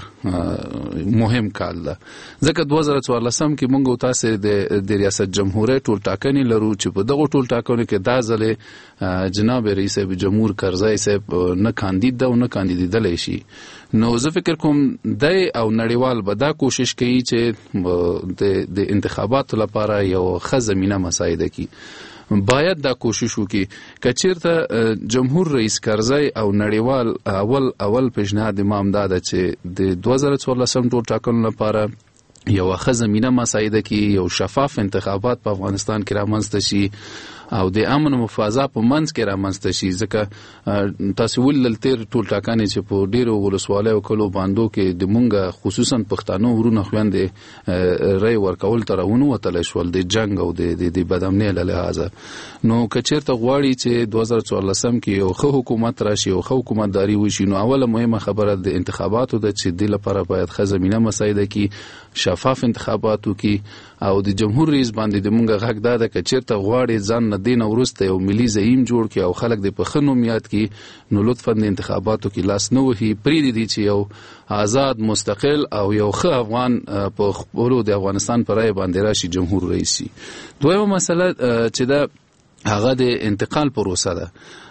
S15: مهم کال ده، ځکه 2014 کې موږ تاسو د ریاست جمهوریت ټول ټاکنې لرو چې په دغه ټول ټاکنو کې دا ځله جناب رئیس جمهور کرزی صاحب نه کاندید ده او نه کاندیدېدلی شي. نو زه فکر کوم دی او نړیوال به دا کوشش کوي چې د انتخاباتو لپاره یو ښه زمینه مساعده کړي. باید دا کوشش وکړي که چیرته جمهور رئیس کرزی او نړیوال اول پیشنهاد امام دا ده چې د 2014 ټول ټاکنو لپاره یو ښه زمینه مساعده کړي، یو شفاف انتخابات په افغانستان کې رامنځته شي او د امن او فضا په منځ کې رامنځته شي، ځکه تاسو ولل تیر ټول ټاکنې چې په ډیرو ولسوالیو کلو باندې کې د مونږه خصوصا پښتنو ورونه خويندې رای ورکول تر ونه وتل شول د جنگ او د بدامنۍ له لحاظه. نو کچیرته غواړي چې 2014 کې یو ښه حکومت راشي او ښه حکومتداري وشي، نو اوله مهمه خبره د انتخاباتو د چې د لپاره باید ښه زمينه مساعده کی، شفاف انتخاباتو کی، او د جمهور رئیس باندې د مونږه حق ده چې چیرته غواړي ځان نه دین ورسته یو ملي زعیم جوړ کړي او خلک د پخنو میات کی، نو لطفا د انتخاباتو کې لاس نه وهي، پری دي چې یو آزاد مستقل او یو ښه افغان په خپلو د افغانستان پر رای باندې راشي جمهور رئیس. دویمه مسله چې دا هغه د انتقال پروسه ده،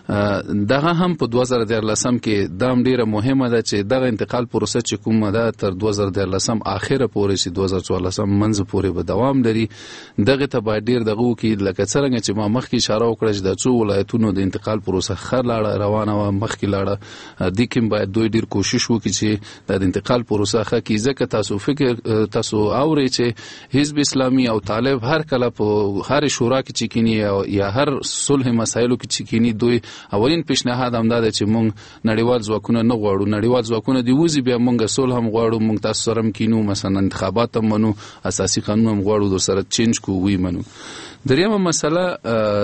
S15: دغه هم په 2014 کې دام ډیره مهمه ده چې دغه انتقال پروسه چې کومه ده تر 2014 اخره پورې چې 2014 منځ پورې به دوام لري. دغه ته باید ډیر دغه کې لکه څنګه چې ما مخکې اشاره وکړه چې د څو ولایتونو د انتقال پروسه خلاړه روانه و مخکې لاړه، د کوم باید دوی ډیر کوشش وکړي چې د انتقال پروسه ښه کړي، ځکه تاسو اورئ چې حزب اسلامي او طالب هر کله په هر شورا کې چې کینی یا هر صلح مسایلو کې چې کینی دوی اولین پیشنهاد هم دا چې مونږ نړیوال ځواکونه نه غواړو، نړیوال ځواکونه دی وځي بیا مونږ صلح هم غواړو، مونږ تاسو سره کینو، مثلا انتخابات هم منو، اساسي قانون هم غواړو در سره چینج کوو منو. دریمه مسله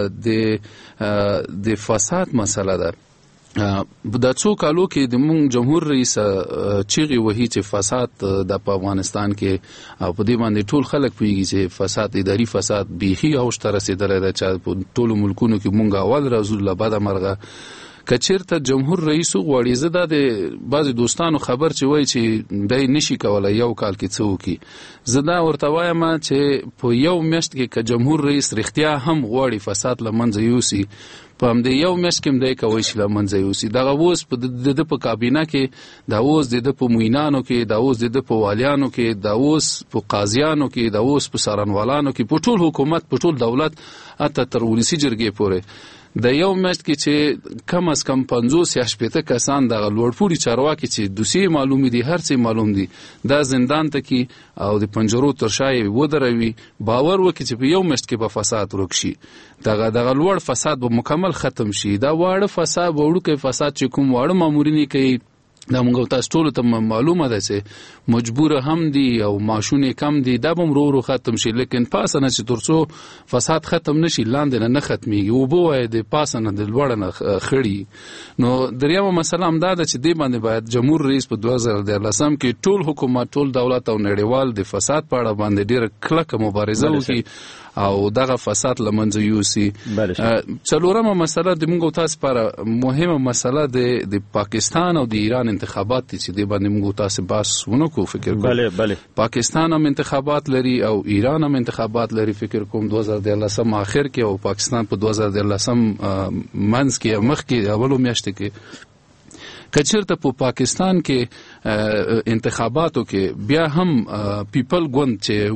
S15: د فساد مسله ده. د څو کالو کې د مونږ جمهور رئیس چیغي وਹੀ چې فساد د افغانستان کې او په دې باندې ټول خلک پیږي چې فساد اداري فساد بيخي او شتره رسیدل ده چې په ټولو ملکونو کې مونږ اول رسول الله بعد مرغه کچیرته جمهور رئیس غواړي زده د بعضی دوستانو خبر چې وای چې دای نشي کولای یو کال کې څه وکي، زده ورته وایم چې په یو میاشت کې که جمهور رئیس رښتیا هم غواړي فساد لمنځه یوسي، په همدې یو میاشت کې مدای کوي چې لمنځه یوسي. دغه اوس د په کابینه کې، دا اوس د په موینانو کې، دا اوس د په والیانو کې، دا اوس په قاضیانو کې، دا اوس په سارنوالانو کې، په ټول حکومت په ټول دولت اته تر ولسی جرګې پورې د یو میاشت کې چې کم از کم 50 یا 80 کسان د لوړپوړي چارواکي چې دوسیه معلومي دي، هر څه معلوم دي، دا زندان ته کې او د پنجرو تر شای ودروي، باور وکړي چې په یو میاشت کې به فساد ورکشي، دغه لوړ فساد به مکمل ختم شي. دا واړه فساد وړوکې فساد چې کوم واړه مامورینی کوي دا موږ تاسو ټول ته معلومه ده چې مجبور هم دي او معاشونه کم دي دا به مرو ختم شي لیکن پاسنه چې ترڅو فساد ختم نشي لاندې نه ختميږي او بوای د پاسنه د لوړ نه خړی نو دریمه مسله هم دا ده چې دی باندې باید جمهور رئیس په 2013 کې ټول حکومت ټول دولت او نړیوال د فساد په اړه باندې ډیره کلکه مبارزه وکړي او دغه فساد لمنځه یوسي. څلورمه مسله د موږ تاسو لپاره مهمه مسله د پاکستان او د ایران انتخابات چې د باندې موږ تاسو بحث ونکو فکر کوم.
S2: بله
S15: پاکستان هم انتخابات لري او ایران هم انتخابات لري فکر کوم 2013 اخر کې او پاکستان په 2013 منځ کې مخ کې اولو میاشت کې کچرته په پاکستان کې انتخاباتو کې بیا هم پیپل ګوند چې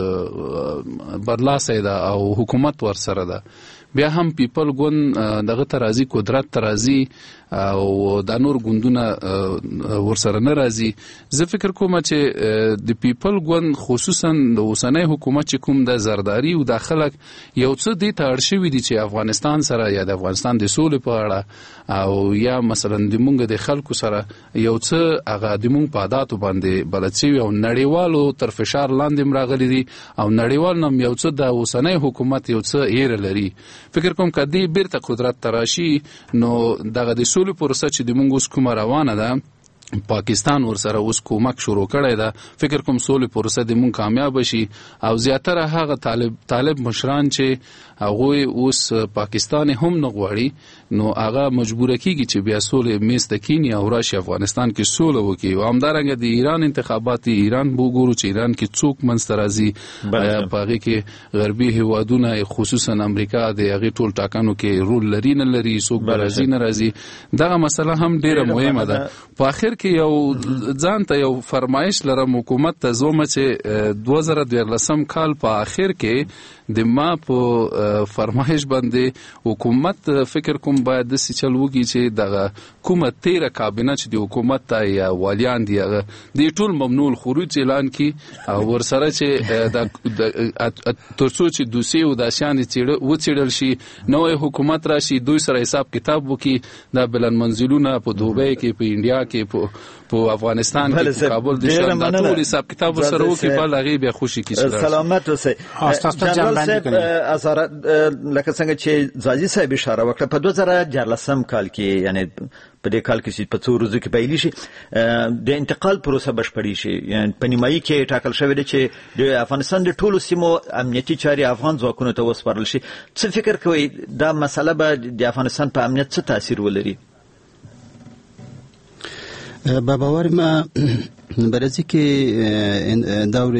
S15: وس برلاسه ده او حکومت ور سره ده بیا هم پیپل ګوند دغه ترازی قدرت ترازی او د نور ګوندونه ورسره ناراضي. زه فکر کوم چې د پیپل ګوند خصوصا د اوسنۍ حکومت چې کوم د زرداری او د خلک یو څه د تړشوي دي چې افغانستان سره یا د افغانستان د سولې په اړه او یا مثلا د مونږ د خلکو سره یو څه هغه د مونږ په عادتو باندې بلدسي او نړیوالو تر فشار لاندې مراغلي دي او نړیوال نم یو څه د اوسنۍ حکومت یو څه ایر لري. فکر کوم کدی بیرته قدرت تراشي نو دغه د سولې پروسه چې د مونږ اوس کومه روانه ده پاکستان ورسره اوس کومک شروع کړی ده فکر کوم سولې پروسه د مونږ کامیاب شي او زیاتره هغه طالب مشران چې هغه اوس پاکستان هم نه غواړي نو هغه مجبور کیږي چې بیا سولې میز ته کینی او راشي افغانستان کې سوله وکړي او همدارنګه د ایران انتخابات ایران وګورو چې ایران کې څوک منځ راځي په هغه کې غربي هیوادونه خصوصا امریکا د هغه ټول ټاکنو کې رول لري نه لري څوک راځي نه راځي دغه مسله هم ډیره مهمه ده. په اخر کې یو ځان ته یو فرمایش لرم حکومت ته زوم چې 2013 کال په اخر کې د ما په فرمایش باندې حکومت فکر کوم باید د سچل وږي چې دغه کومه 13 کابینه چې د حکومت ته یا والیان دی د ټول ممنوع خروج اعلان کی او ورسره چې د ترڅو چې دوسی او داسيان وڅېړل شي نوې حکومت راشي دوی سره حساب کتاب وکي د بلند منزلونه په دوبۍ کې په انډیا کې په افغانستان کې په کابل د شان د ټول حساب کتاب سره وکي په لغې بیا خوشي کیږي.
S2: سلامت اوسئ. صاحب ازاره لکه څنګه چې زاجي صاحب اشاره وکړه په 2014 کال کې یعنی په دې کال کې چې په څو ورځو کې پیل شي د انتقال پروسه بشپړی شي یعنی په نیمایي کې ټاکل شوی دی چې د افغانستان د ټولو سیمو امنیتي چاري افغان ځواکونو ته وسپارل شي. څه فکر کوئ دا مسله به د افغانستان په امنیت څه تاثیر ولري؟
S16: به باور ما برای که دور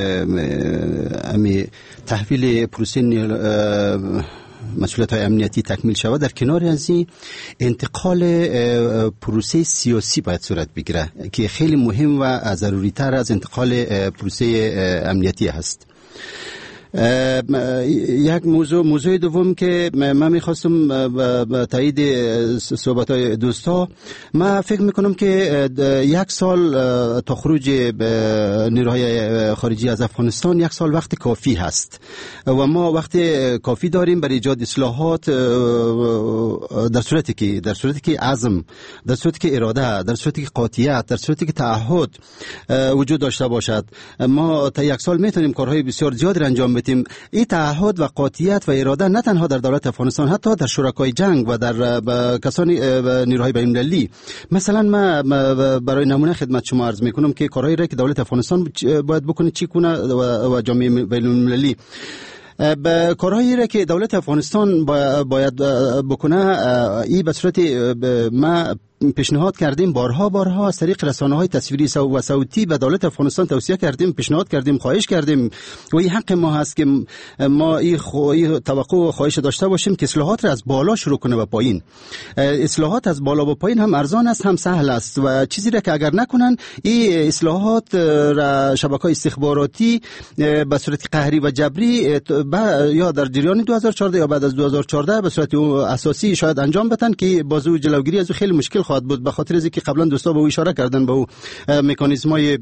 S16: تحویل پروسه مسئولیت های امنیتی تکمیل شود در کنار از این انتقال پروسه سیاسی باید صورت بگیره که خیلی مهم و ضروری تر از انتقال پروسه امنیتی هست. یک موضوع دوم که من میخواستم با تایید صحبت‌های دوستا من فکر میکنم که 1 سال تا خروج نیروهای خارجی از افغانستان 1 سال وقت کافی هست و ما وقت کافی داریم برای ایجاد اصلاحات در صورتی که عزم، در صورتی که اراده، در صورتی که قاطعیت، در صورتی که تعهد وجود داشته باشد ما تا 1 سال میتونیم کارهای بسیار زیادی را انجام بدیم. این تعهد و قاطعیت و اراده نه تنها در دولت افغانستان حتی در شرکای جنگ و در کسان نیروهای بین‌المللی. مثلا من برای نمونه خدمت شما عرض میکنم که کارهایی را که دولت افغانستان باید بکنه چی کنه و جامعه بین‌المللی به کارهایی را که دولت افغانستان باید بکنه این به صورت ما پیشنهاد کردیم بارها از طریق رسانه‌های تصویری و صوتی به دولت افغانستان توصیه کردیم، پیشنهاد کردیم، خواهش کردیم و این حق ما هست که ما این توقع و خواهش داشته باشیم که اصلاحات را از بالا شروع کنه و پایین. اصلاحات از بالا و پایین هم ارزان است هم سهل است و چیزی را که اگر نکنن این اصلاحات را شبکه‌های استخباراتی به صورت قهری و جبری یا در جریان 2014 یا بعد از 2014 به صورت اساسی شاید انجام بدن که بازو جلوگیری از خیلی مشکل خواهد بود به خاطر اینکه قبلا دوستا به او اشاره کردن به او مکانیزم‌های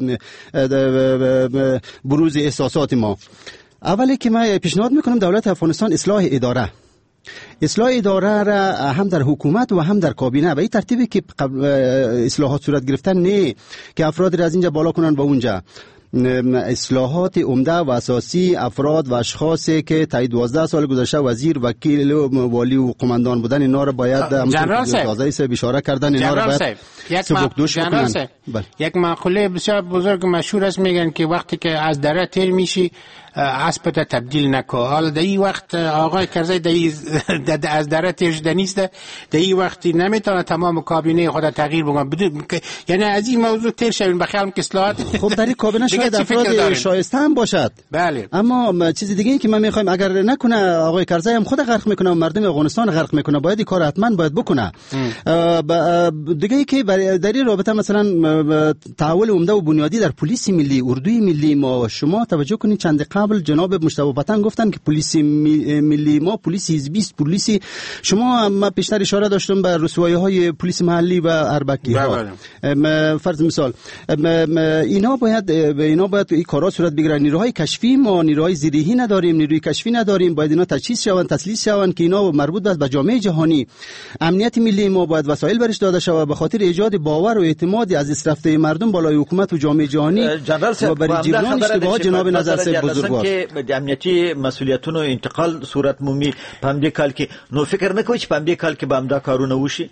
S16: بروز احساسات ما. اولی که من پیشنهاد میکنم دولت افغانستان اصلاح اداره اصلاح اداره را هم در حکومت و هم در کابینه به این ترتیبی که اصلاحات صورت گرفتن نه که افراد را از اینجا بالا کنن به اونجا. اصلاحات عمده و اساسی افراد و اشخاصی که تا 12 سال گذشته وزیر، وکیل، والی و قماندان بودن اینا را باید تازه سه اشاره کردن، اینا را باید سبکدوش کنن.
S13: یک مقوله بسیار بزرگ مشهور است، میگن که وقتی که از دره تیر میشی اسب ته تبدیل نکو. حالا در این وقت آقای کرزی از دره تیر شده نیست، در این وقتی نمیتونه تمام کابینه خود تغییر بکنه، یعنی از این موضوع تیر شوین بخیالم که اصلاحات
S16: خب در این کابینه شاید افراد شایسته هم باشد.
S13: بله.
S16: اما چیز دیگه این که من میخوایم اگر نکنه آقای کرزی هم خود غرق میکنه و مردم افغانستان غرق میکنه، باید این کار حتما باید بکنه. دیگه ای که در این رابطه مثلا تحول عمده و بنیادی در پلیس ملی، اردوی ملی ما، شما توجه کنید چند قبل جناب مجتبی پتنگ گفتن که پلیس ملی ما پلیس حزبی است، پلیس شما ما پیشتر اشاره داشتم به رسوایی‌های پلیس محلی و اربکی ها. فرض مثال اینا باید این کارا صورت بگیره. نیروهای کشفی ما نیروهای زیرهی نداریم، نیروی کشفی نداریم، باید اینا تجهیز شوند، تسلیح شوند که اینا مربوط است به جامعه جهانی. امنیت ملی ما باید وسایل برش داده شود به خاطر ایجاد باور و اعتماد از اسرافته مردم بالای حکومت و جامعه جهانی و برای جبران اشتباهات جناب نظر صاحب بزرگوار
S2: که د امنیتي مسولیتونو انتقال صورت مومي په همدې کال کې، نو فکر نه کوئ چې په همدې کال کې به همدا کارونه وشي؟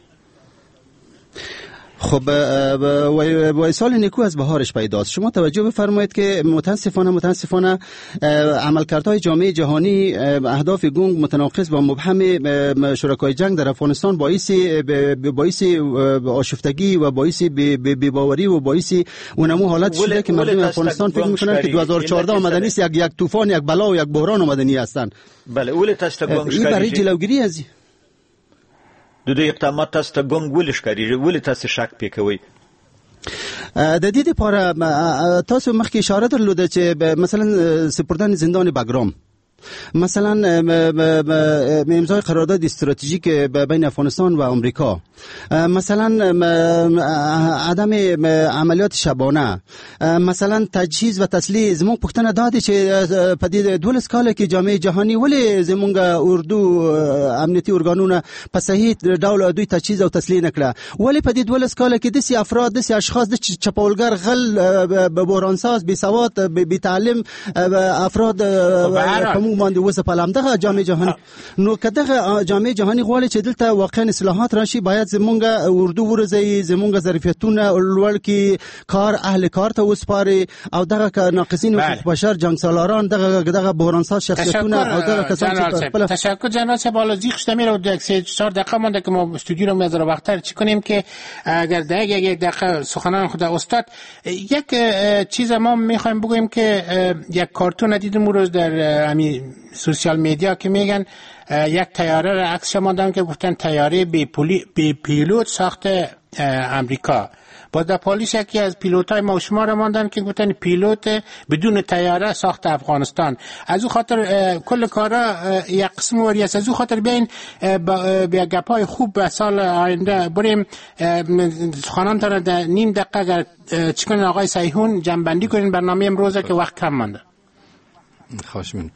S16: خب و سال نیکو از بهارش پیداست. شما توجه بفرمایید که متاسفانه عملکردهای جامعه جهانی اهداف گنگ متناقض و مبهم شرکای جنگ در افغانستان باعث آشفتگی و باعث بی‌باوری و باعث اونمو حالت شده که مردم افغانستان فکر میکنن که 2014 آمدنی است، یک طوفان، یک بلا و یک بحران آمدنی هستند.
S2: بله اول تاسو ته
S16: این برای جلوگیری از
S2: د دوی اقدامات تاسو ته ګونګ ولې ښکارېږي؟ ولې تاسو شک پې کوئ؟
S16: د دې لپاره تاسو مخکې اشاره درلوده چې مثلا سپردن زندان بګرام، مثلا امضای قرارداد استراتژیک بین افغانستان و آمریکا، مثلا عدم عملیات شبانه، مثلا تجهیز و تسلیح. زمون پختنه داده چې په دې 12 کال کې جامعه جهانی ولې زمونږ اردو امنیتي ارګانونه په صحیح ډول دوی تجهیز او تسلیح نکړه؟ ولې په دې 12 کال کې دسي افراد، دسي اشخاص، د چپاولګر، غل، بحرانساز، بی سواد، بی تعلیم افراد کوم باندې وسه پلمده جامعه جهانی. نو کده جامعه جهانی غواړي چې دلته واقعا اصلاحات راشي، باید زمونږ اردو ورزي، زمونږ ظرفیتونه لوړ کی، کار اهل کار ته وسپاري او دغه ناقصین حقوق بشر، جنگسالاران، دغه بحرانساز شخصیتونه او دغه کسان چې
S13: تشکر جناب صاحب. حالا زیخ میره و 3-4 دقیقه مونده که ما استودیو رو میذاره وقتر چی کنیم که اگر یک دقیقه سخنان خود استاد یک چیز ما میخوایم بگویم که یک کارتون دیدیم روز در همین سوشال میدیا که میگن یک طیاره را عکس ماندن که گفتن طیاره بی پیلوت ساخته امریکا. با در پالیس یکی از پیلوتای ما شما را ماندن که گفتن پیلوت بدون طیاره ساخت افغانستان. از او خاطر کل کارا یک قسم وری است. از او خاطر بیاین بیا گپای خوب به سال آینده بریم سخنان تا در نیم دقیقه اگر چیکن آقای سیحون جنبندی کنین برنامه امروز که وقت کم مانده.
S1: خواهش می‌کنم.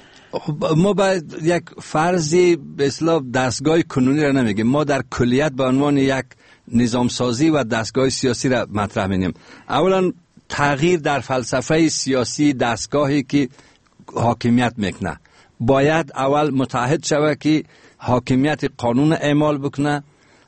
S1: ما باید یک فرضی به اصطلاح دستگاه کنونی را نمیگیم، ما در کلیت به عنوان یک نظام سازی و دستگاه سیاسی را مطرح می‌کنیم. اولا تغییر در فلسفه سیاسی دستگاهی که حاکمیت میکنه باید اول متحد شود که حاکمیت قانون اعمال بکنه،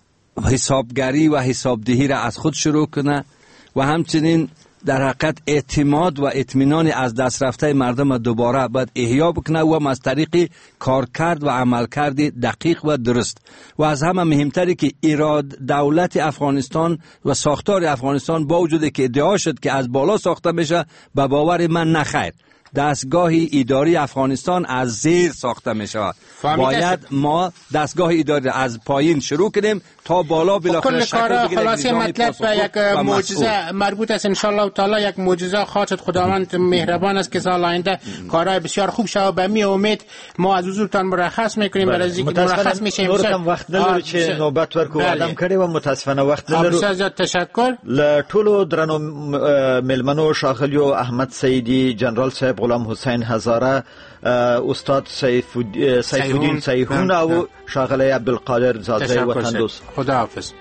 S1: حسابگری و حسابدهی را از خود شروع کنه و همچنین در حقیقت اعتماد و اطمینان از دست رفته مردم دوباره باید احیا بکنه و از طریق کارکرد و عملکرد دقیق و درست. و از همه مهمتری که دولت افغانستان و ساختار افغانستان با وجودی که ادعا شد که از بالا ساخته میشه، به باور من نخیر. دستگاه اداری افغانستان از زیر ساخته می شود. باید ما دستگاه اداری از پایین شروع کنیم تا بالا بالاخره شکل بگیره.
S13: خلاصه مطلب یک معجزه مربوط است ان شاء الله تعالی، یک معجزه خاص خداوند مهربان است که سال آینده کارهای بسیار خوب شود. به می امید ما از حضورتان مرخص میکنیم. برای اینکه مرخص میشیم
S2: نورم وقت نداره چې نوبت ورکو آدم کړي و متاسفانه وقت نداره.
S13: بسیار زیاد تشکر.
S2: له ټولو درنو ملمنو شاغلیو احمد سیدی جنرال صاحب غلام حسین هزاره، استاد سیف الدین سیحون او شاغله عبدالقادر زازه وطن دوست.
S13: خدا حافظ.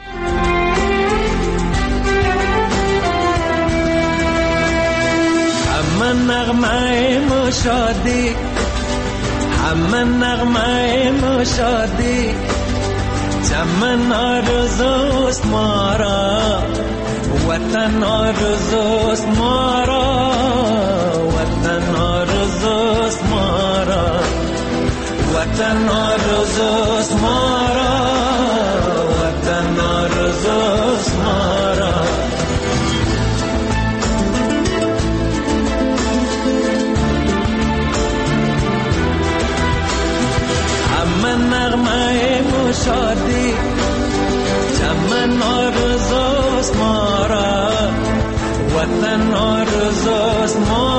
S20: همه نغمه مشادی، همه نغمه مشادی، چمن آرزوست ما را، وطن آرزوست ما را، وطن آرزوست ما را، وطن آرزوست ما را، وطن آرزوست ما را. همه نغمه مشادی، چمن آرزوست ما را، وطن آرزوست ما